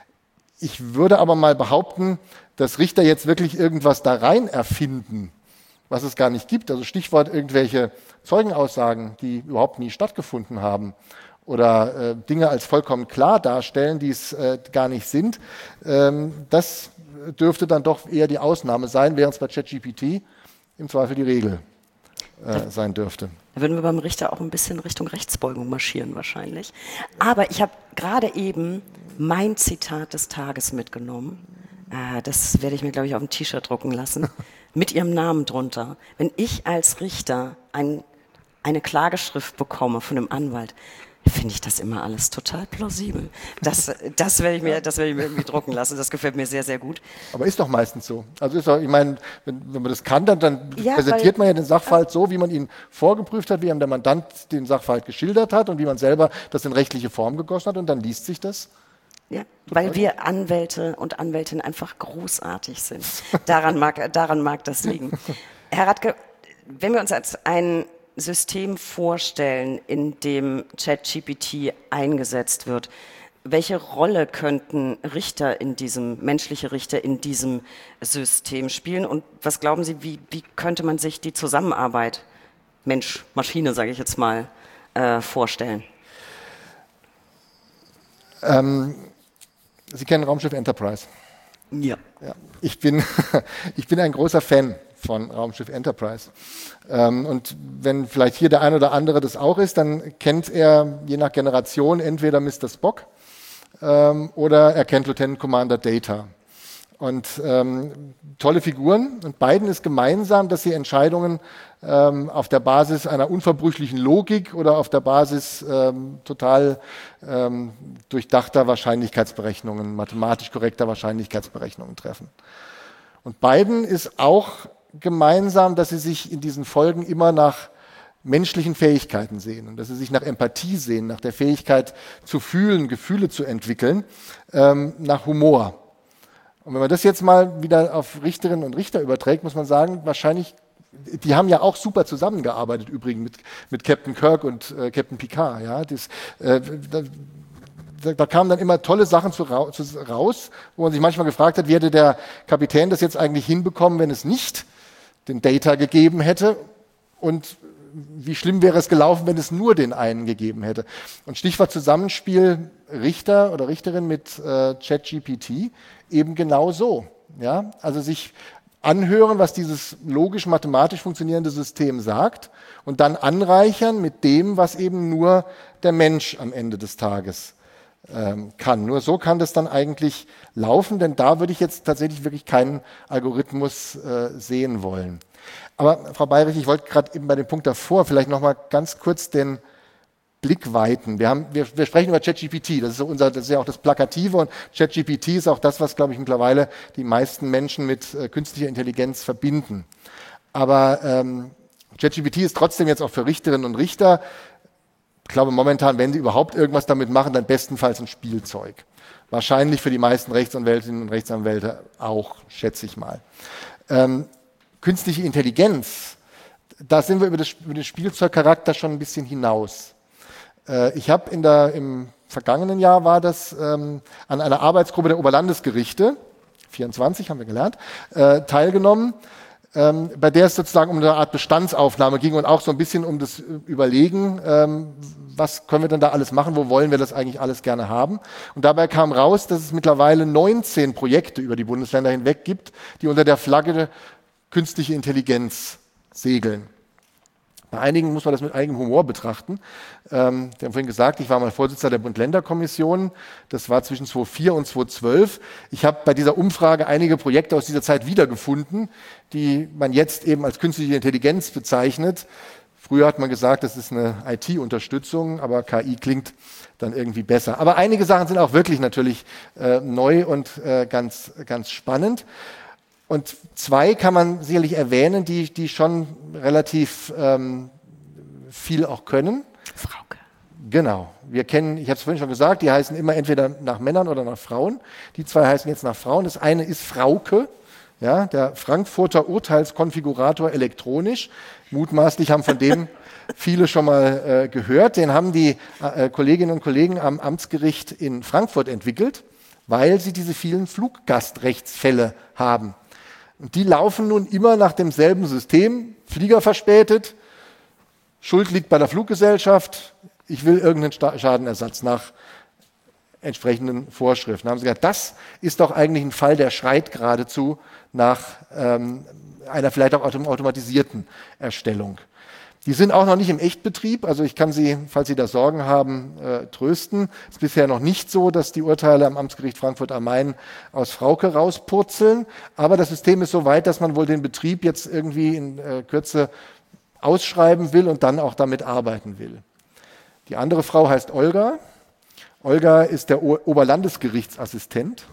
Ich würde aber mal behaupten, dass Richter jetzt wirklich irgendwas da rein erfinden, was es gar nicht gibt. Also Stichwort irgendwelche Zeugenaussagen, die überhaupt nie stattgefunden haben oder äh, Dinge als vollkommen klar darstellen, die es äh, gar nicht sind. Ähm, das dürfte dann doch eher die Ausnahme sein, während es bei ChatGPT im Zweifel die Regel äh, sein dürfte. Da würden wir beim Richter auch ein bisschen Richtung Rechtsbeugung marschieren wahrscheinlich. Aber ich habe gerade eben mein Zitat des Tages mitgenommen. Äh, das werde ich mir, glaube ich, auf ein T-Shirt drucken lassen. Mit Ihrem Namen drunter. Wenn ich als Richter ein, eine Klageschrift bekomme von einem Anwalt, finde ich das immer alles total plausibel. Das, das werde ich mir, das werde ich mir irgendwie drucken lassen. Das gefällt mir sehr, sehr gut. Aber ist doch meistens so. Also ist doch, ich meine, wenn, wenn man das kann, dann, dann ja, präsentiert man ja den Sachverhalt so, wie man ihn vorgeprüft hat, wie einem der Mandant den Sachverhalt geschildert hat und wie man selber das in rechtliche Form gegossen hat und dann liest sich das. Ja, weil wir Anwälte und Anwältinnen einfach großartig sind. Daran mag, daran mag das liegen. Herr Radke, wenn wir uns als ein System vorstellen, in dem ChatGPT eingesetzt wird, welche Rolle könnten Richter in diesem, menschliche Richter in diesem System spielen und was glauben Sie, wie, wie könnte man sich die Zusammenarbeit Mensch-Maschine, sage ich jetzt mal, äh, vorstellen? Ähm, Sie kennen Raumschiff Enterprise? Ja. Ja. Ich bin, ich bin ein großer Fan von Raumschiff Enterprise. Ähm, und wenn vielleicht hier der ein oder andere das auch ist, dann kennt er je nach Generation entweder Mister Spock ähm, oder er kennt Lieutenant Commander Data. Und ähm, tolle Figuren. Und beiden ist gemeinsam, dass sie Entscheidungen ähm, auf der Basis einer unverbrüchlichen Logik oder auf der Basis ähm, total ähm, durchdachter Wahrscheinlichkeitsberechnungen, mathematisch korrekter Wahrscheinlichkeitsberechnungen treffen. Und beiden ist auch gemeinsam, dass sie sich in diesen Folgen immer nach menschlichen Fähigkeiten sehen und dass sie sich nach Empathie sehen, nach der Fähigkeit zu fühlen, Gefühle zu entwickeln, ähm, nach Humor. Und wenn man das jetzt mal wieder auf Richterinnen und Richter überträgt, muss man sagen, wahrscheinlich, die haben ja auch super zusammengearbeitet übrigens mit, mit Captain Kirk und äh, Captain Picard. Ja? Das, äh, da, da kamen dann immer tolle Sachen zu, zu, raus, wo man sich manchmal gefragt hat, wie hätte der Kapitän das jetzt eigentlich hinbekommen, wenn es nicht den Data gegeben hätte und wie schlimm wäre es gelaufen, wenn es nur den einen gegeben hätte. Und Stichwort Zusammenspiel Richter oder Richterin mit äh, ChatGPT eben genau so. Ja? Also sich anhören, was dieses logisch-mathematisch funktionierende System sagt und dann anreichern mit dem, was eben nur der Mensch am Ende des Tages ähm, kann. Nur so kann das dann eigentlich laufen, denn da würde ich jetzt tatsächlich wirklich keinen Algorithmus äh, sehen wollen. Aber Frau Bayrich, ich wollte gerade eben bei dem Punkt davor vielleicht noch mal ganz kurz den Blick weiten. Wir, haben, wir, wir sprechen über ChatGPT, das ist, so unser, das ist ja auch das Plakative und ChatGPT ist auch das, was, glaube ich, mittlerweile die meisten Menschen mit äh, künstlicher Intelligenz verbinden. Aber ähm, ChatGPT ist trotzdem jetzt auch für Richterinnen und Richter, ich glaube momentan, wenn sie überhaupt irgendwas damit machen, dann bestenfalls ein Spielzeug. Wahrscheinlich für die meisten Rechtsanwältinnen und Rechtsanwälte auch, schätze ich mal. Ähm, künstliche Intelligenz, da sind wir über, das, über den Spielzeugcharakter schon ein bisschen hinaus. Äh, ich habe in der, im vergangenen Jahr war das ähm, an einer Arbeitsgruppe der Oberlandesgerichte, vierundzwanzig haben wir gelernt, äh, teilgenommen, ähm, bei der es sozusagen um eine Art Bestandsaufnahme ging und auch so ein bisschen um das Überlegen, ähm, was können wir denn da alles machen, wo wollen wir das eigentlich alles gerne haben. Und dabei kam raus, dass es mittlerweile neunzehn Projekte über die Bundesländer hinweg gibt, die unter der Flagge künstliche Intelligenz segeln. Bei einigen muss man das mit eigenem Humor betrachten. Ähm, Sie haben vorhin gesagt, ich war mal Vorsitzender der Bund-Länder-Kommission. Das war zwischen zweitausendvier und zweitausendzwölf. Ich habe bei dieser Umfrage einige Projekte aus dieser Zeit wiedergefunden, die man jetzt eben als künstliche Intelligenz bezeichnet. Früher hat man gesagt, das ist eine I T-Unterstützung, aber K I klingt dann irgendwie besser. Aber einige Sachen sind auch wirklich natürlich äh, neu und äh, ganz, ganz spannend. Und zwei kann man sicherlich erwähnen, die, die schon relativ ähm, viel auch können. Frauke. Genau. Wir kennen, ich habe es vorhin schon gesagt, die heißen immer entweder nach Männern oder nach Frauen. Die zwei heißen jetzt nach Frauen. Das eine ist Frauke, ja, der Frankfurter Urteilskonfigurator elektronisch. Mutmaßlich haben von dem viele schon mal äh, gehört. Den haben die äh, Kolleginnen und Kollegen am Amtsgericht in Frankfurt entwickelt, weil sie diese vielen Fluggastrechtsfälle haben. Und die laufen nun immer nach demselben System, Flieger verspätet, Schuld liegt bei der Fluggesellschaft, ich will irgendeinen Schadenersatz nach entsprechenden Vorschriften. Da haben sie gesagt, das ist doch eigentlich ein Fall, der schreit geradezu nach ähm, einer vielleicht auch automatisierten Erstellung. Die sind auch noch nicht im Echtbetrieb, also ich kann Sie, falls Sie da Sorgen haben, äh, trösten. Es ist bisher noch nicht so, dass die Urteile am Amtsgericht Frankfurt am Main aus Frauke rauspurzeln, aber das System ist so weit, dass man wohl den Betrieb jetzt irgendwie in äh, Kürze ausschreiben will und dann auch damit arbeiten will. Die andere Frau heißt Olga. Olga ist der o- Oberlandesgerichtsassistent,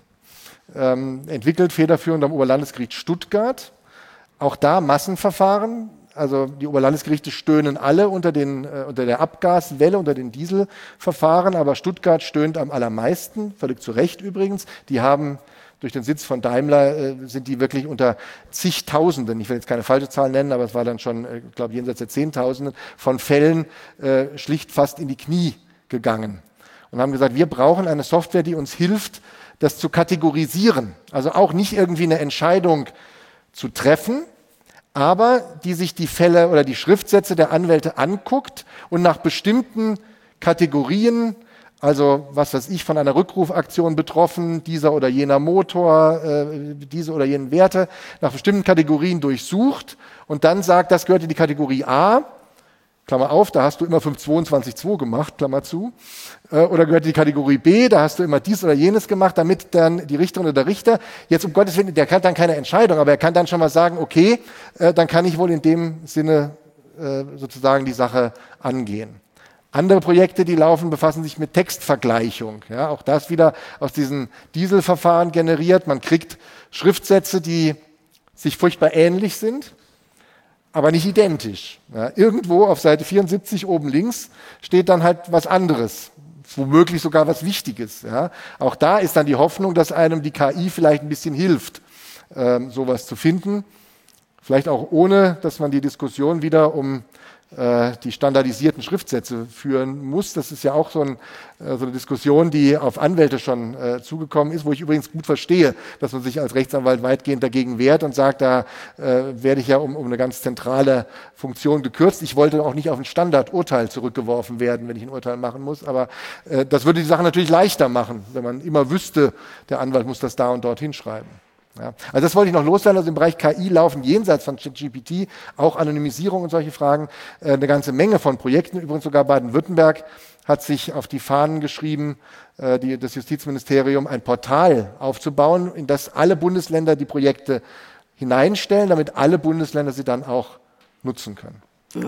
ähm, entwickelt federführend am Oberlandesgericht Stuttgart. Auch da Massenverfahren. Also die Oberlandesgerichte stöhnen alle unter, den, äh, unter der Abgaswelle, unter den Dieselverfahren, aber Stuttgart stöhnt am allermeisten, völlig zu Recht übrigens. Die haben durch den Sitz von Daimler, äh, sind die wirklich unter zigtausenden, ich will jetzt keine falsche Zahl nennen, aber es war dann schon, äh, ich glaube, jenseits der Zehntausenden von Fällen äh, schlicht fast in die Knie gegangen. Und haben gesagt, wir brauchen eine Software, die uns hilft, das zu kategorisieren. Also auch nicht irgendwie eine Entscheidung zu treffen, aber die sich die Fälle oder die Schriftsätze der Anwälte anguckt und nach bestimmten Kategorien, also was weiß ich, von einer Rückrufaktion betroffen, dieser oder jener Motor, äh, diese oder jenen Werte, nach bestimmten Kategorien durchsucht und dann sagt, das gehört in die Kategorie A, Klammer auf, da hast du immer fünf zweiundzwanzig Komma zwei gemacht, Klammer zu, äh, oder gehört in die Kategorie B, da hast du immer dies oder jenes gemacht, damit dann die Richterin oder der Richter, jetzt um Gottes Willen, der kann dann keine Entscheidung, aber er kann dann schon mal sagen, okay, äh, dann kann ich wohl in dem Sinne äh, sozusagen die Sache angehen. Andere Projekte, die laufen, befassen sich mit Textvergleichung. Ja, auch das wieder aus diesen Dieselverfahren generiert. Man kriegt Schriftsätze, die sich furchtbar ähnlich sind, aber nicht identisch. Ja, irgendwo auf Seite vierundsiebzig oben links steht dann halt was anderes, womöglich sogar was Wichtiges. Ja. Auch da ist dann die Hoffnung, dass einem die K I vielleicht ein bisschen hilft, ähm, sowas zu finden. Vielleicht auch ohne, dass man die Diskussion wieder um äh, die standardisierten Schriftsätze führen muss. Das ist ja auch so, ein, äh, so eine Diskussion, die auf Anwälte schon äh, zugekommen ist, wo ich übrigens gut verstehe, dass man sich als Rechtsanwalt weitgehend dagegen wehrt und sagt, da äh, werde ich ja um, um eine ganz zentrale Funktion gekürzt. Ich wollte auch nicht auf ein Standardurteil zurückgeworfen werden, wenn ich ein Urteil machen muss, aber äh, das würde die Sache natürlich leichter machen, wenn man immer wüsste, der Anwalt muss das da und dort hinschreiben. Ja, also das wollte ich noch loswerden. Also im Bereich K I laufen jenseits von ChatGPT auch Anonymisierung und solche Fragen äh, eine ganze Menge von Projekten. Übrigens sogar Baden-Württemberg hat sich auf die Fahnen geschrieben, äh, die, das Justizministerium ein Portal aufzubauen, in das alle Bundesländer die Projekte hineinstellen, damit alle Bundesländer sie dann auch nutzen können.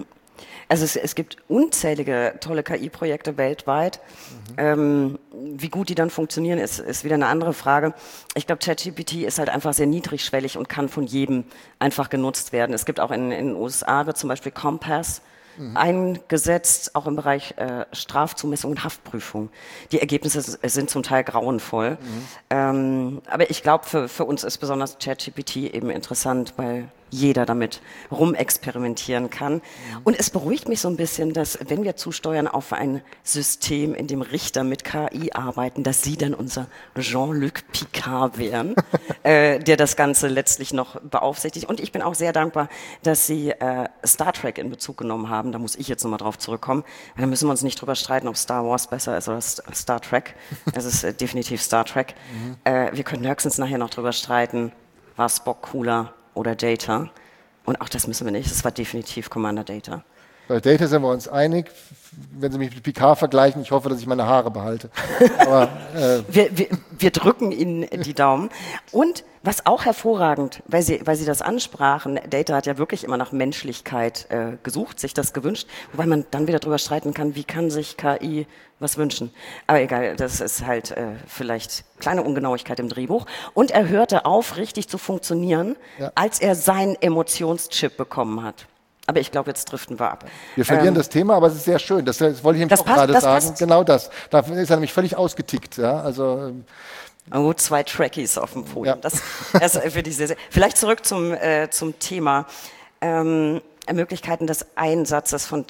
Also es, es gibt unzählige tolle K I-Projekte weltweit. Mhm. Ähm, wie gut die dann funktionieren, ist, ist wieder eine andere Frage. Ich glaube, ChatGPT ist halt einfach sehr niedrigschwellig und kann von jedem einfach genutzt werden. Es gibt auch in, in den U S A wird zum Beispiel Compass mhm. eingesetzt, auch im Bereich äh, Strafzumessung und Haftprüfung. Die Ergebnisse sind zum Teil grauenvoll. Mhm. Ähm, aber ich glaube, für, für uns ist besonders ChatGPT eben interessant, weil jeder damit rumexperimentieren kann. Und es beruhigt mich so ein bisschen, dass wenn wir zusteuern auf ein System, in dem Richter mit K I arbeiten, dass sie dann unser Jean-Luc Picard wären, äh, der das Ganze letztlich noch beaufsichtigt. Und ich bin auch sehr dankbar, dass sie äh, Star Trek in Bezug genommen haben. Da muss ich jetzt nochmal drauf zurückkommen. Da müssen wir uns nicht drüber streiten, ob Star Wars besser ist oder Star Trek. Es ist äh, definitiv Star Trek. Mhm. Äh, wir können höchstens nachher noch drüber streiten, war Spock cooler oder Data. Und auch das müssen wir nicht. Es war definitiv Commander Data. Bei Data sind wir uns einig. Wenn Sie mich mit Picard vergleichen, ich hoffe, dass ich meine Haare behalte. Aber, äh wir, wir, wir drücken Ihnen die Daumen. Und was auch hervorragend, weil Sie, weil Sie das ansprachen, Data hat ja wirklich immer nach Menschlichkeit äh, gesucht, sich das gewünscht, wobei man dann wieder drüber streiten kann, wie kann sich K I was wünschen. Aber egal, das ist halt äh, vielleicht kleine Ungenauigkeit im Drehbuch. Und er hörte auf, richtig zu funktionieren, ja. als er seinen Emotionschip bekommen hat. Aber ich glaube, jetzt driften wir ab. Wir verlieren ähm, das Thema, aber es ist sehr schön. Das, das wollte ich nämlich auch passt, gerade sagen. Passt. Genau das. Da ist er nämlich völlig ausgetickt. Ja? Also, oh, zwei Trackies auf dem Podium. Ja. Das, das finde ich sehr, sehr. Vielleicht zurück zum, äh, zum Thema. Ähm, Möglichkeiten des Einsatzes von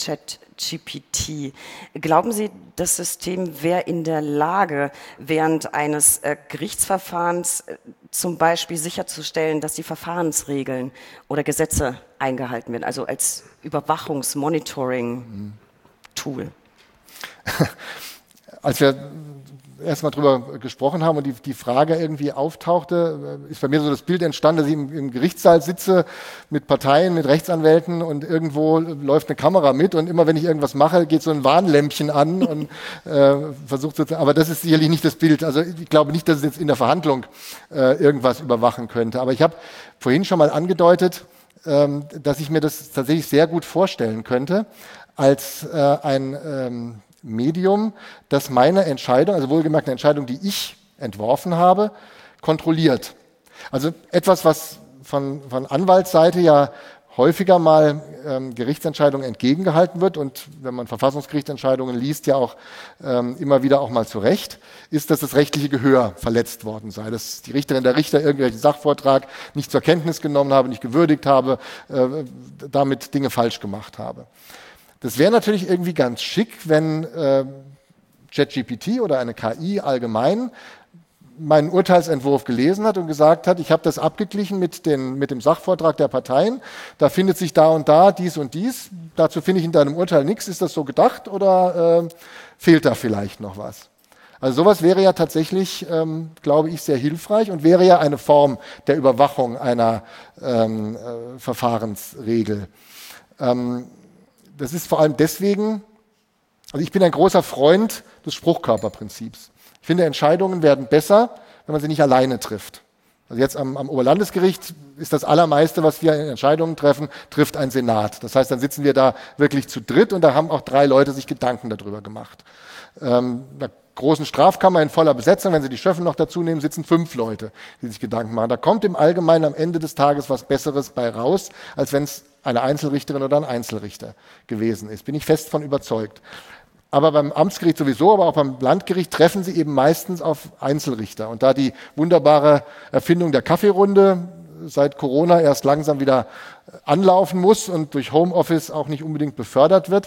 ChatGPT. Glauben Sie, das System wäre in der Lage, während eines äh, Gerichtsverfahrens äh, zum Beispiel sicherzustellen, dass die Verfahrensregeln oder Gesetze eingehalten werden, also als Überwachungs-Monitoring-Tool? Als wir erstmal drüber gesprochen haben und die, die Frage irgendwie auftauchte, ist bei mir so das Bild entstanden, dass ich im, im Gerichtssaal sitze mit Parteien, mit Rechtsanwälten und irgendwo läuft eine Kamera mit und immer wenn ich irgendwas mache, geht so ein Warnlämpchen an und äh, versucht sozusagen, aber das ist sicherlich nicht das Bild. Also ich glaube nicht, dass es jetzt in der Verhandlung äh, irgendwas überwachen könnte. Aber ich habe vorhin schon mal angedeutet, ähm, dass ich mir das tatsächlich sehr gut vorstellen könnte als äh, ein ähm, Medium, das meine Entscheidung, also wohlgemerkt eine Entscheidung, die ich entworfen habe, kontrolliert. Also etwas, was von, von Anwaltsseite ja häufiger mal ähm, Gerichtsentscheidungen entgegengehalten wird und wenn man Verfassungsgerichtsentscheidungen liest, ja auch ähm, immer wieder auch mal zurecht, ist, dass das rechtliche Gehör verletzt worden sei, dass die Richterin, der Richter irgendwelchen Sachvortrag nicht zur Kenntnis genommen habe, nicht gewürdigt habe, äh, damit Dinge falsch gemacht habe. Das wäre natürlich irgendwie ganz schick, wenn äh, ChatGPT oder eine K I allgemein meinen Urteilsentwurf gelesen hat und gesagt hat, ich habe das abgeglichen mit, den, mit dem Sachvortrag der Parteien, da findet sich da und da dies und dies, dazu finde ich in deinem Urteil nichts, ist das so gedacht oder äh, fehlt da vielleicht noch was? Also sowas wäre ja tatsächlich, ähm, glaube ich, sehr hilfreich und wäre ja eine Form der Überwachung einer ähm, äh, Verfahrensregel. Ähm, Das ist vor allem deswegen, also ich bin ein großer Freund des Spruchkörperprinzips. Ich finde, Entscheidungen werden besser, wenn man sie nicht alleine trifft. Also jetzt am, am Oberlandesgericht ist das Allermeiste, was wir in Entscheidungen treffen, trifft ein Senat. Das heißt, dann sitzen wir da wirklich zu dritt und da haben auch drei Leute sich Gedanken darüber gemacht. Ähm, in der großen Strafkammer in voller Besetzung, wenn Sie die Schöffen noch dazu nehmen, sitzen fünf Leute, die sich Gedanken machen. Da kommt im Allgemeinen am Ende des Tages was Besseres bei raus, als wenn es eine Einzelrichterin oder ein Einzelrichter gewesen ist. Bin ich fest von überzeugt. Aber beim Amtsgericht sowieso, aber auch beim Landgericht treffen Sie eben meistens auf Einzelrichter. Und da die wunderbare Erfindung der Kaffeerunde seit Corona erst langsam wieder anlaufen muss und durch Homeoffice auch nicht unbedingt befördert wird,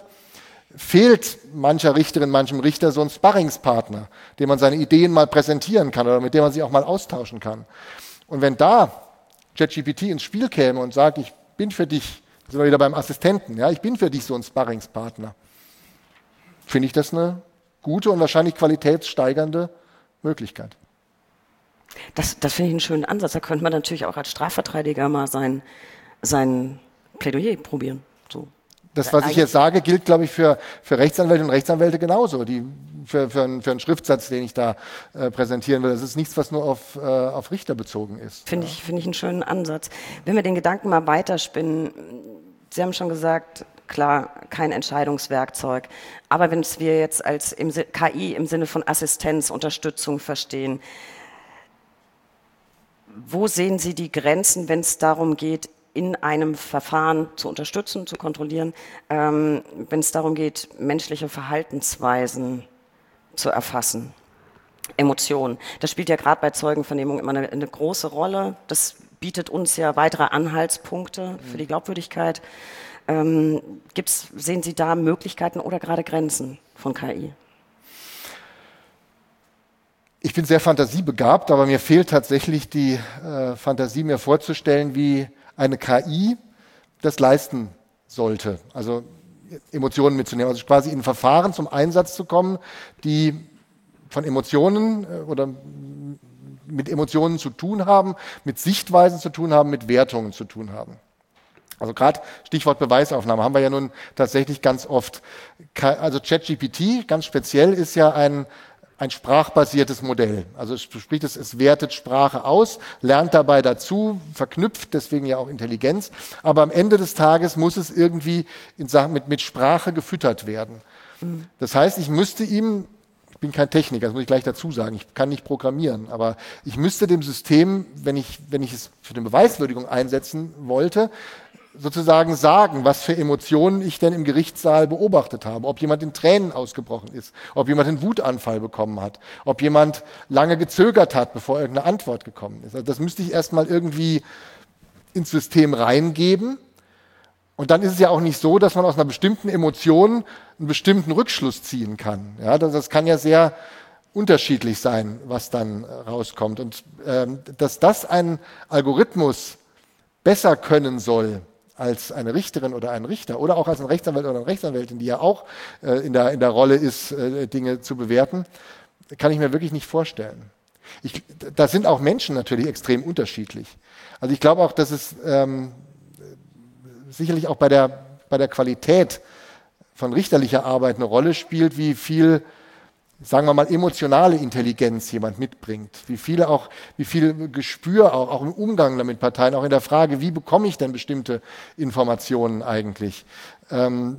fehlt mancher Richterin, manchem Richter so ein Sparringspartner, dem man seine Ideen mal präsentieren kann oder mit dem man sich auch mal austauschen kann. Und wenn da ChatGPT ins Spiel käme und sagt, ich bin für dich, da sind wir wieder beim Assistenten, ja, ich bin für dich so ein Sparringspartner, finde ich das eine gute und wahrscheinlich qualitätssteigernde Möglichkeit. Das, das finde ich einen schönen Ansatz. Da könnte man natürlich auch als Strafverteidiger mal sein, sein Plädoyer probieren. So. Das, was ich jetzt sage, gilt, glaube ich, für, für Rechtsanwälte und Rechtsanwälte genauso. Die, für, für, einen, für einen Schriftsatz, den ich da äh, präsentieren will. Das ist nichts, was nur auf, äh, auf Richter bezogen ist. Finde ja. ich, finde ich einen schönen Ansatz. Wenn wir den Gedanken mal weiterspinnen, Sie haben schon gesagt, klar, kein Entscheidungswerkzeug. Aber wenn wir jetzt als im K I im Sinne von Assistenz, Unterstützung verstehen, wo sehen Sie die Grenzen, wenn es darum geht, in einem Verfahren zu unterstützen, zu kontrollieren, ähm, wenn es darum geht, menschliche Verhaltensweisen zu erfassen, Emotionen. Das spielt ja gerade bei Zeugenvernehmung immer eine, eine große Rolle. Das bietet uns ja weitere Anhaltspunkte für die Glaubwürdigkeit. Ähm, gibt's, sehen Sie da Möglichkeiten oder gerade Grenzen von K I? Ich bin sehr fantasiebegabt, aber mir fehlt tatsächlich die äh, Fantasie, mir vorzustellen, wie eine K I das leisten sollte. Also Emotionen mitzunehmen, also quasi in Verfahren zum Einsatz zu kommen, die von Emotionen äh, oder mit Emotionen zu tun haben, mit Sichtweisen zu tun haben, mit Wertungen zu tun haben. Also gerade Stichwort Beweisaufnahme haben wir ja nun tatsächlich ganz oft. Also ChatGPT ganz speziell ist ja ein, ein sprachbasiertes Modell. Also es, sprich, es, es wertet Sprache aus, lernt dabei dazu, verknüpft, deswegen ja auch Intelligenz. Aber am Ende des Tages muss es irgendwie in Sachen mit, mit Sprache gefüttert werden. Das heißt, ich müsste ihm, ich bin kein Techniker, das muss ich gleich dazu sagen, ich kann nicht programmieren, aber ich müsste dem System, wenn ich, wenn ich es für eine Beweiswürdigung einsetzen wollte, sozusagen sagen, was für Emotionen ich denn im Gerichtssaal beobachtet habe, ob jemand in Tränen ausgebrochen ist, ob jemand einen Wutanfall bekommen hat, ob jemand lange gezögert hat, bevor irgendeine Antwort gekommen ist. Also das müsste ich erstmal irgendwie ins System reingeben. Und dann ist es ja auch nicht so, dass man aus einer bestimmten Emotion einen bestimmten Rückschluss ziehen kann. Ja, das, das kann ja sehr unterschiedlich sein, was dann rauskommt. Und ähm, dass das ein Algorithmus besser können soll als eine Richterin oder ein Richter oder auch als ein Rechtsanwalt oder eine Rechtsanwältin, die ja auch äh, in, der, in der Rolle ist, äh, Dinge zu bewerten, kann ich mir wirklich nicht vorstellen. Ich, da sind auch Menschen natürlich extrem unterschiedlich. Also ich glaube auch, dass es ähm, sicherlich auch bei der, bei der Qualität von richterlicher Arbeit eine Rolle spielt, wie viel, sagen wir mal, emotionale Intelligenz jemand mitbringt, wie viele auch, wie viel Gespür auch, auch im Umgang mit Parteien, auch in der Frage, wie bekomme ich denn bestimmte Informationen eigentlich. Ähm,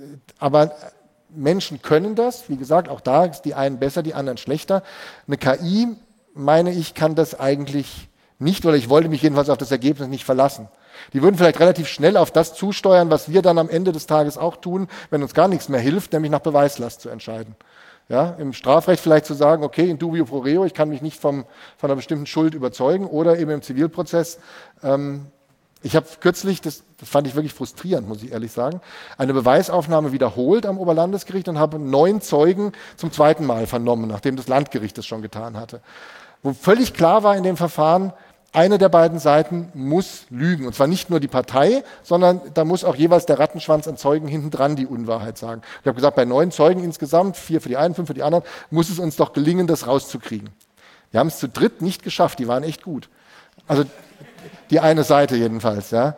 aber Menschen können das, wie gesagt, auch da ist die einen besser, die anderen schlechter. Eine K I, meine ich, kann das eigentlich nicht, oder ich wollte mich jedenfalls auf das Ergebnis nicht verlassen. Die würden vielleicht relativ schnell auf das zusteuern, was wir dann am Ende des Tages auch tun, wenn uns gar nichts mehr hilft, nämlich nach Beweislast zu entscheiden. Ja, im Strafrecht vielleicht zu sagen, okay, in dubio pro reo, ich kann mich nicht vom, von einer bestimmten Schuld überzeugen, oder eben im Zivilprozess. Ähm, ich habe kürzlich, das, das fand ich wirklich frustrierend, muss ich ehrlich sagen, eine Beweisaufnahme wiederholt am Oberlandesgericht und habe neun Zeugen zum zweiten Mal vernommen, nachdem das Landgericht das schon getan hatte. Wo völlig klar war in dem Verfahren, eine der beiden Seiten muss lügen. Und zwar nicht nur die Partei, sondern da muss auch jeweils der Rattenschwanz an Zeugen hinten dran die Unwahrheit sagen. Ich habe gesagt, bei neun Zeugen insgesamt, vier für die einen, fünf für die anderen, muss es uns doch gelingen, das rauszukriegen. Wir haben es zu dritt nicht geschafft, die waren echt gut. Also die eine Seite jedenfalls. Ja.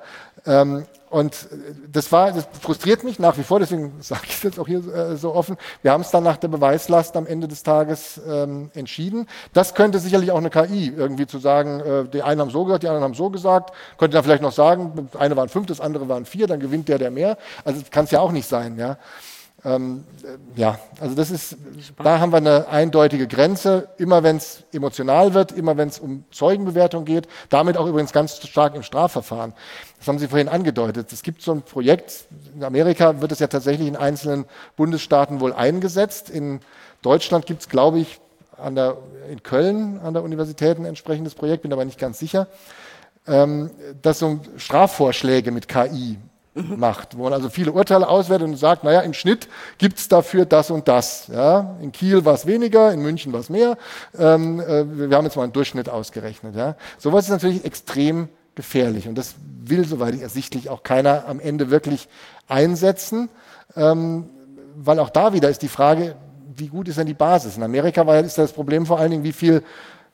Und das war, das frustriert mich nach wie vor, deswegen sage ich es jetzt auch hier äh, so offen. Wir haben es dann nach der Beweislast am Ende des Tages ähm, entschieden. Das könnte sicherlich auch eine K I irgendwie zu sagen, äh, die einen haben so gesagt, die anderen haben so gesagt. Könnte dann vielleicht noch sagen, das eine waren fünf, das andere waren vier, dann gewinnt der, der mehr. Also das kann es ja auch nicht sein. Ja, ähm, äh, ja also das ist, da haben wir eine eindeutige Grenze. Immer wenn es emotional wird, immer wenn es um Zeugenbewertung geht, damit auch übrigens ganz stark im Strafverfahren. Das haben Sie vorhin angedeutet. Es gibt so ein Projekt, in Amerika wird es ja tatsächlich in einzelnen Bundesstaaten wohl eingesetzt. In Deutschland gibt es, glaube ich, an der, in Köln an der Universität ein entsprechendes Projekt, bin aber nicht ganz sicher, ähm, das so Strafvorschläge mit K I mhm. macht, wo man also viele Urteile auswertet und sagt, naja, im Schnitt gibt es dafür das und das. Ja? In Kiel war es weniger, in München war es mehr. Ähm, äh, wir haben jetzt mal einen Durchschnitt ausgerechnet. Ja? Sowas ist natürlich extrem gefährlich. Und das will, soweit ich ersichtlich, auch keiner am Ende wirklich einsetzen, ähm, weil auch da wieder ist die Frage, wie gut ist denn die Basis? In Amerika war, ist das Problem vor allen Dingen, wie viel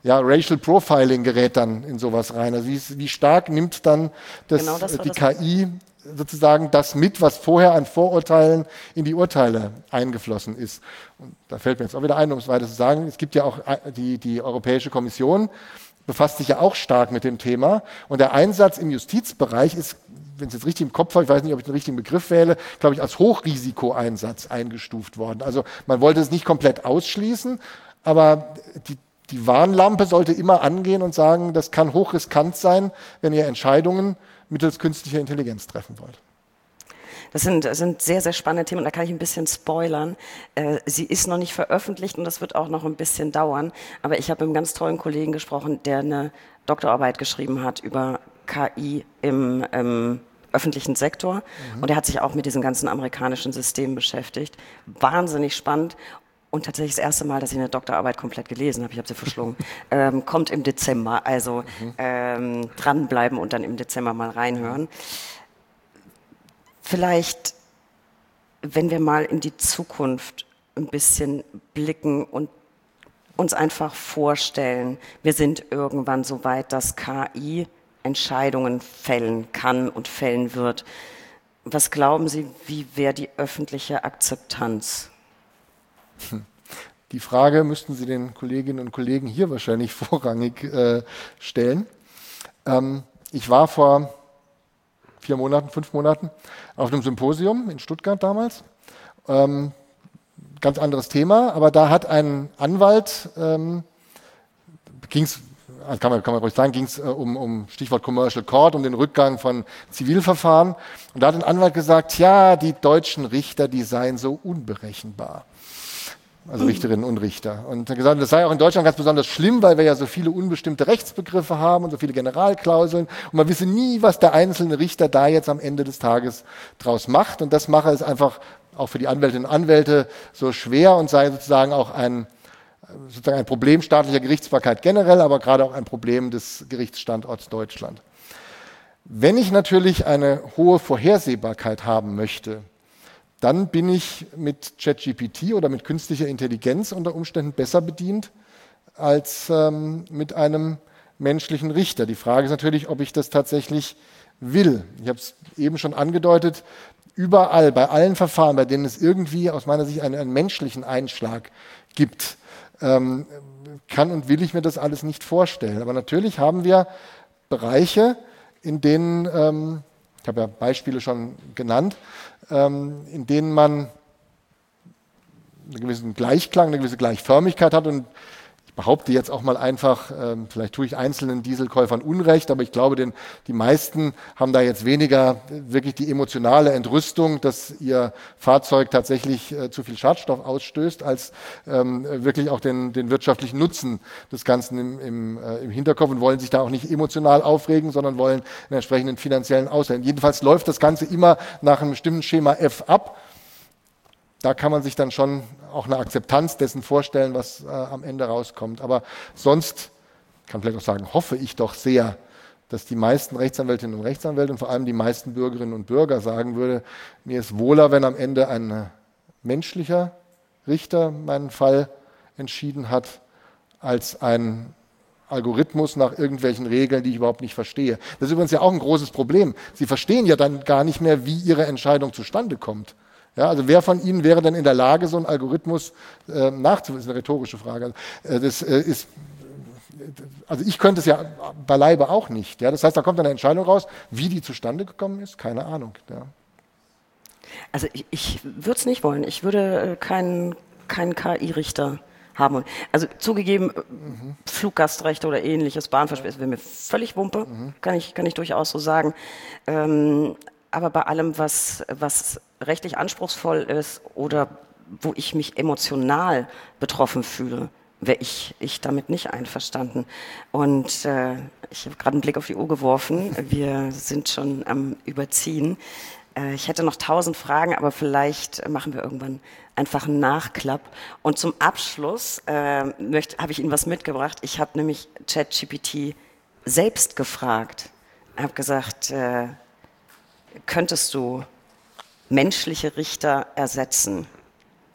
ja, Racial Profiling gerät dann in sowas rein. Also wie, wie stark nimmt dann das, genau das die das K I sozusagen das mit, was vorher an Vorurteilen in die Urteile eingeflossen ist. Und da fällt mir jetzt auch wieder ein, um es weiter zu sagen, es gibt ja auch die, die Europäische Kommission, befasst sich ja auch stark mit dem Thema. Und der Einsatz im Justizbereich ist, wenn ich es jetzt richtig im Kopf habe, ich weiß nicht, ob ich den richtigen Begriff wähle, glaube ich, als Hochrisikoeinsatz eingestuft worden. Also man wollte es nicht komplett ausschließen, aber die Die Warnlampe sollte immer angehen und sagen, das kann hochriskant sein, wenn ihr Entscheidungen mittels künstlicher Intelligenz treffen wollt. Das sind, das sind sehr, sehr spannende Themen. Da kann ich ein bisschen spoilern. Äh, sie ist noch nicht veröffentlicht und das wird auch noch ein bisschen dauern. Aber ich habe mit einem ganz tollen Kollegen gesprochen, der eine Doktorarbeit geschrieben hat über K I im ähm, öffentlichen Sektor. Mhm. Und er hat sich auch mit diesen ganzen amerikanischen Systemen beschäftigt. Wahnsinnig spannend. Und tatsächlich das erste Mal, dass ich eine Doktorarbeit komplett gelesen habe, ich habe sie verschlungen, ähm, kommt im Dezember. Also mhm. ähm, dranbleiben und dann im Dezember mal reinhören. Vielleicht, wenn wir mal in die Zukunft ein bisschen blicken und uns einfach vorstellen, wir sind irgendwann so weit, dass K I Entscheidungen fällen kann und fällen wird. Was glauben Sie, wie wäre die öffentliche Akzeptanz? Die Frage müssten Sie den Kolleginnen und Kollegen hier wahrscheinlich vorrangig äh, stellen. Ähm, ich war vor vier Monaten, fünf Monaten auf einem Symposium in Stuttgart damals. Ähm, ganz anderes Thema, aber da hat ein Anwalt, ähm, ging's, kann man, kann man ruhig sagen, ging es äh, um, um Stichwort Commercial Court, um den Rückgang von Zivilverfahren. Und da hat ein Anwalt gesagt, ja, die deutschen Richter, die seien so unberechenbar. Also Richterinnen und Richter. Und er hat gesagt, das sei auch in Deutschland ganz besonders schlimm, weil wir ja so viele unbestimmte Rechtsbegriffe haben und so viele Generalklauseln. Und man wisse nie, was der einzelne Richter da jetzt am Ende des Tages draus macht. Und das mache es einfach auch für die Anwältinnen und Anwälte so schwer und sei sozusagen auch ein, sozusagen ein Problem staatlicher Gerichtsbarkeit generell, aber gerade auch ein Problem des Gerichtsstandorts Deutschland. Wenn ich natürlich eine hohe Vorhersehbarkeit haben möchte, dann bin ich mit ChatGPT oder mit künstlicher Intelligenz unter Umständen besser bedient als ähm, mit einem menschlichen Richter. Die Frage ist natürlich, ob ich das tatsächlich will. Ich habe es eben schon angedeutet, überall, bei allen Verfahren, bei denen es irgendwie aus meiner Sicht einen, einen menschlichen Einschlag gibt, ähm, kann und will ich mir das alles nicht vorstellen. Aber natürlich haben wir Bereiche, in denen, ähm, ich habe ja Beispiele schon genannt, ähm, in denen man einen gewissen Gleichklang, eine gewisse Gleichförmigkeit hat. Und ich behaupte jetzt auch mal einfach, ähm, vielleicht tue ich einzelnen Dieselkäufern Unrecht, aber ich glaube, den, die meisten haben da jetzt weniger wirklich die emotionale Entrüstung, dass ihr Fahrzeug tatsächlich äh, zu viel Schadstoff ausstößt, als ähm, wirklich auch den, den wirtschaftlichen Nutzen des Ganzen im, im, äh, im Hinterkopf und wollen sich da auch nicht emotional aufregen, sondern wollen einen entsprechenden finanziellen Ausgleich. Jedenfalls läuft das Ganze immer nach einem bestimmten Schema F ab. Da kann man sich dann schon auch eine Akzeptanz dessen vorstellen, was äh, am Ende rauskommt. Aber sonst, kann vielleicht auch sagen, hoffe ich doch sehr, dass die meisten Rechtsanwältinnen und Rechtsanwälte und vor allem die meisten Bürgerinnen und Bürger sagen würde, mir ist wohler, wenn am Ende ein menschlicher Richter meinen Fall entschieden hat, als ein Algorithmus nach irgendwelchen Regeln, die ich überhaupt nicht verstehe. Das ist übrigens ja auch ein großes Problem. Sie verstehen ja dann gar nicht mehr, wie Ihre Entscheidung zustande kommt. Ja, also wer von Ihnen wäre denn in der Lage, so einen Algorithmus äh, nachzuweisen? Das ist eine rhetorische Frage. Äh, das äh, ist, also ich könnte es ja beileibe auch nicht. Ja? Das heißt, da kommt eine Entscheidung raus, wie die zustande gekommen ist, keine Ahnung. Ja. Also ich, ich würde es nicht wollen. Ich würde keinen keinen K I-Richter haben. Also zugegeben, mhm. Fluggastrechte oder ähnliches, Bahnverspätung, wäre mir völlig Wumpe, mhm. kann ich, kann ich durchaus so sagen. Ähm, aber bei allem, was, was rechtlich anspruchsvoll ist oder wo ich mich emotional betroffen fühle, wäre ich, ich damit nicht einverstanden. Und äh, ich habe gerade einen Blick auf die Uhr geworfen. Wir sind schon am Überziehen. Äh, ich hätte noch tausend Fragen, aber vielleicht machen wir irgendwann einfach einen Nachklapp. Und zum Abschluss äh, möchte, habe ich Ihnen was mitgebracht. Ich habe nämlich ChatGPT selbst gefragt. Ich habe gesagt, äh, könntest du menschliche Richter ersetzen?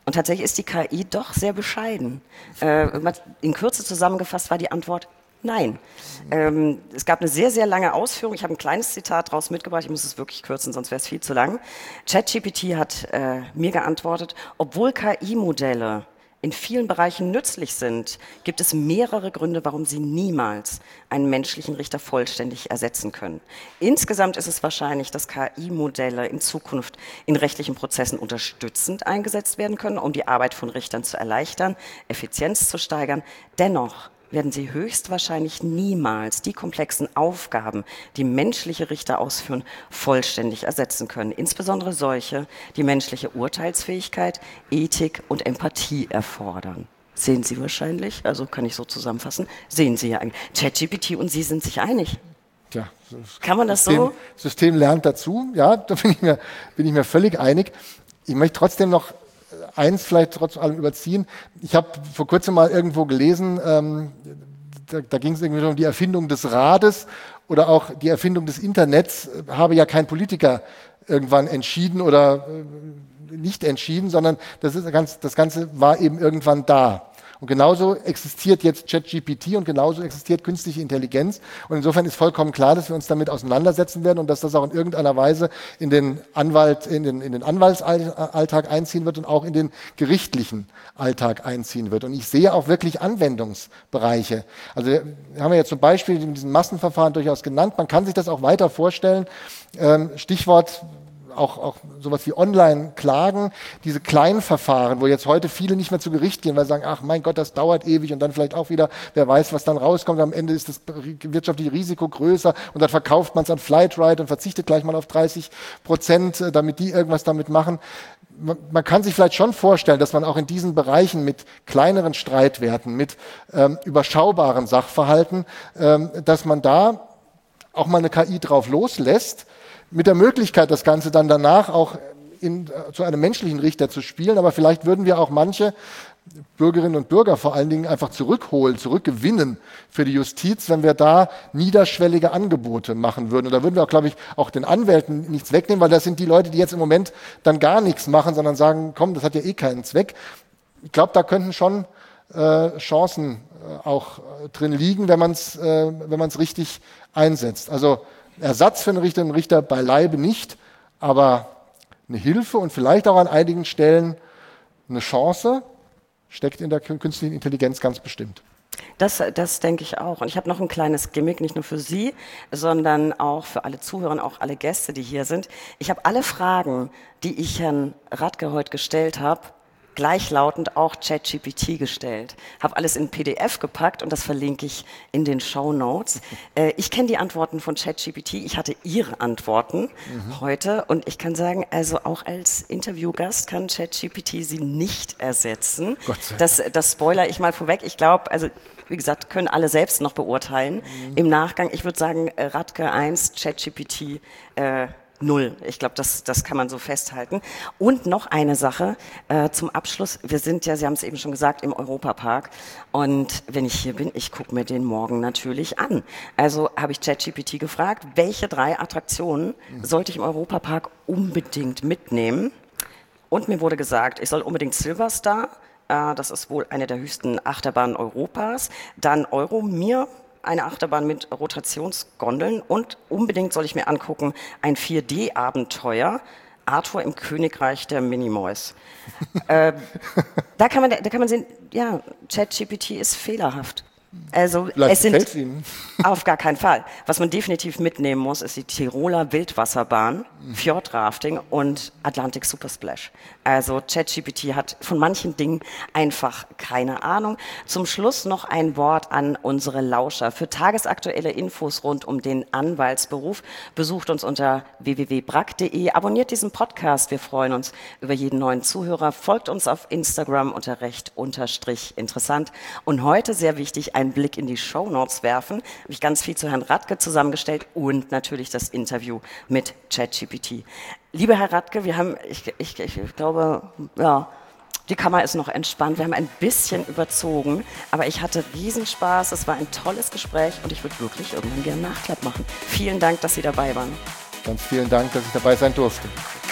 Und tatsächlich ist die K I doch sehr bescheiden. Äh, in Kürze zusammengefasst war die Antwort nein. Ähm, es gab eine sehr, sehr lange Ausführung. Ich habe ein kleines Zitat daraus mitgebracht. Ich muss es wirklich kürzen, sonst wäre es viel zu lang. ChatGPT hat äh, mir geantwortet, obwohl K I-Modelle in vielen Bereichen nützlich sind, gibt es mehrere Gründe, warum sie niemals einen menschlichen Richter vollständig ersetzen können. Insgesamt ist es wahrscheinlich, dass K I-Modelle in Zukunft in rechtlichen Prozessen unterstützend eingesetzt werden können, um die Arbeit von Richtern zu erleichtern, Effizienz zu steigern. Dennoch werden sie höchstwahrscheinlich niemals die komplexen Aufgaben, die menschliche Richter ausführen, vollständig ersetzen können. Insbesondere solche, die menschliche Urteilsfähigkeit, Ethik und Empathie erfordern. Sehen Sie wahrscheinlich, also kann ich so zusammenfassen, sehen Sie ja eigentlich. ChatGPT und Sie sind sich einig. Tja, kann man das System, so? System lernt dazu, ja, da bin ich mir, bin ich mir völlig einig. Ich möchte trotzdem noch eins vielleicht trotz allem überziehen. Ich habe vor kurzem mal irgendwo gelesen, ähm, da, da ging es irgendwie um die Erfindung des Rades oder auch die Erfindung des Internets, äh, habe ja kein Politiker irgendwann entschieden oder äh, nicht entschieden, sondern das, ist ganz, das Ganze war eben irgendwann da. Und genauso existiert jetzt ChatGPT und genauso existiert künstliche Intelligenz. Und insofern ist vollkommen klar, dass wir uns damit auseinandersetzen werden und dass das auch in irgendeiner Weise in den, Anwalt, in den, in den Anwaltsalltag einziehen wird und auch in den gerichtlichen Alltag einziehen wird. Und ich sehe auch wirklich Anwendungsbereiche. Also wir haben ja jetzt zum Beispiel in diesen Massenverfahren durchaus genannt. Man kann sich das auch weiter vorstellen. Stichwort Auch, auch sowas wie Online-Klagen, diese kleinen Verfahren, wo jetzt heute viele nicht mehr zu Gericht gehen, weil sie sagen, ach mein Gott, das dauert ewig und dann vielleicht auch wieder, wer weiß, was dann rauskommt, am Ende ist das wirtschaftliche Risiko größer und dann verkauft man es an Flightride und verzichtet gleich mal auf dreißig Prozent, damit die irgendwas damit machen. Man kann sich vielleicht schon vorstellen, dass man auch in diesen Bereichen mit kleineren Streitwerten, mit ähm, überschaubaren Sachverhalten, ähm, dass man da auch mal eine K I drauf loslässt, mit der Möglichkeit, das Ganze dann danach auch in, äh, zu einem menschlichen Richter zu spielen. Aber vielleicht würden wir auch manche Bürgerinnen und Bürger vor allen Dingen einfach zurückholen, zurückgewinnen für die Justiz, wenn wir da niederschwellige Angebote machen würden. Und da würden wir auch, glaube ich, auch den Anwälten nichts wegnehmen, weil das sind die Leute, die jetzt im Moment dann gar nichts machen, sondern sagen, komm, das hat ja eh keinen Zweck. Ich glaube, da könnten schon äh, Chancen äh, auch äh, drin liegen, wenn man es äh, wenn man es richtig einsetzt. Also Ersatz für eine Richterin und Richter beileibe nicht, aber eine Hilfe und vielleicht auch an einigen Stellen eine Chance steckt in der künstlichen Intelligenz ganz bestimmt. Das, das denke ich auch. Und ich habe noch ein kleines Gimmick, nicht nur für Sie, sondern auch für alle Zuhörer und auch alle Gäste, die hier sind. Ich habe alle Fragen, die ich Herrn Radke heute gestellt habe, gleichlautend auch ChatGPT gestellt. Habe alles in P D F gepackt und das verlinke ich in den Shownotes. Äh, ich kenne die Antworten von ChatGPT. Ich hatte Ihre Antworten mhm. heute und ich kann sagen, also auch als Interviewgast kann ChatGPT Sie nicht ersetzen. Gott sei Dank. Das, das spoiler ich mal vorweg. Ich glaube, also wie gesagt, können alle selbst noch beurteilen. Mhm. Im Nachgang, ich würde sagen, Radke eins, ChatGPT äh, Null. Ich glaube, das, das kann man so festhalten. Und noch eine Sache äh, zum Abschluss. Wir sind ja, Sie haben es eben schon gesagt, im Europapark. Und wenn ich hier bin, ich gucke mir den morgen natürlich an. Also habe ich ChatGPT gefragt, welche drei Attraktionen sollte ich im Europapark unbedingt mitnehmen? Und mir wurde gesagt, ich soll unbedingt Silverstar. Äh, das ist wohl eine der höchsten Achterbahnen Europas. Dann Euromir, eine Achterbahn mit Rotationsgondeln und unbedingt soll ich mir angucken, ein vier D Abenteuer, Arthur im Königreich der Minimoys. äh, da, kann man, da kann man sehen, ja, ChatGPT ist fehlerhaft. Also Vielleicht es sind gefällt's Ihnen. Auf gar keinen Fall. Was man definitiv mitnehmen muss, ist die Tiroler Wildwasserbahn, Fjordrafting und Atlantic Supersplash. Also ChatGPT hat von manchen Dingen einfach keine Ahnung. Zum Schluss noch ein Wort an unsere Lauscher. Für tagesaktuelle Infos rund um den Anwaltsberuf besucht uns unter w w w punkt brack punkt de. Abonniert diesen Podcast. Wir freuen uns über jeden neuen Zuhörer. Folgt uns auf Instagram unter recht unterstrich interessant. Und heute sehr wichtig, einen Blick in die Shownotes werfen. Habe ich ganz viel zu Herrn Radke zusammengestellt und natürlich das Interview mit ChatGPT. Lieber Herr Radke, wir haben, ich, ich, ich glaube, ja, die Kammer ist noch entspannt. Wir haben ein bisschen überzogen, aber ich hatte Riesenspaß. Es war ein tolles Gespräch und ich würde wirklich irgendwann gerne einen Nachklapp machen. Vielen Dank, dass Sie dabei waren. Ganz vielen Dank, dass ich dabei sein durfte.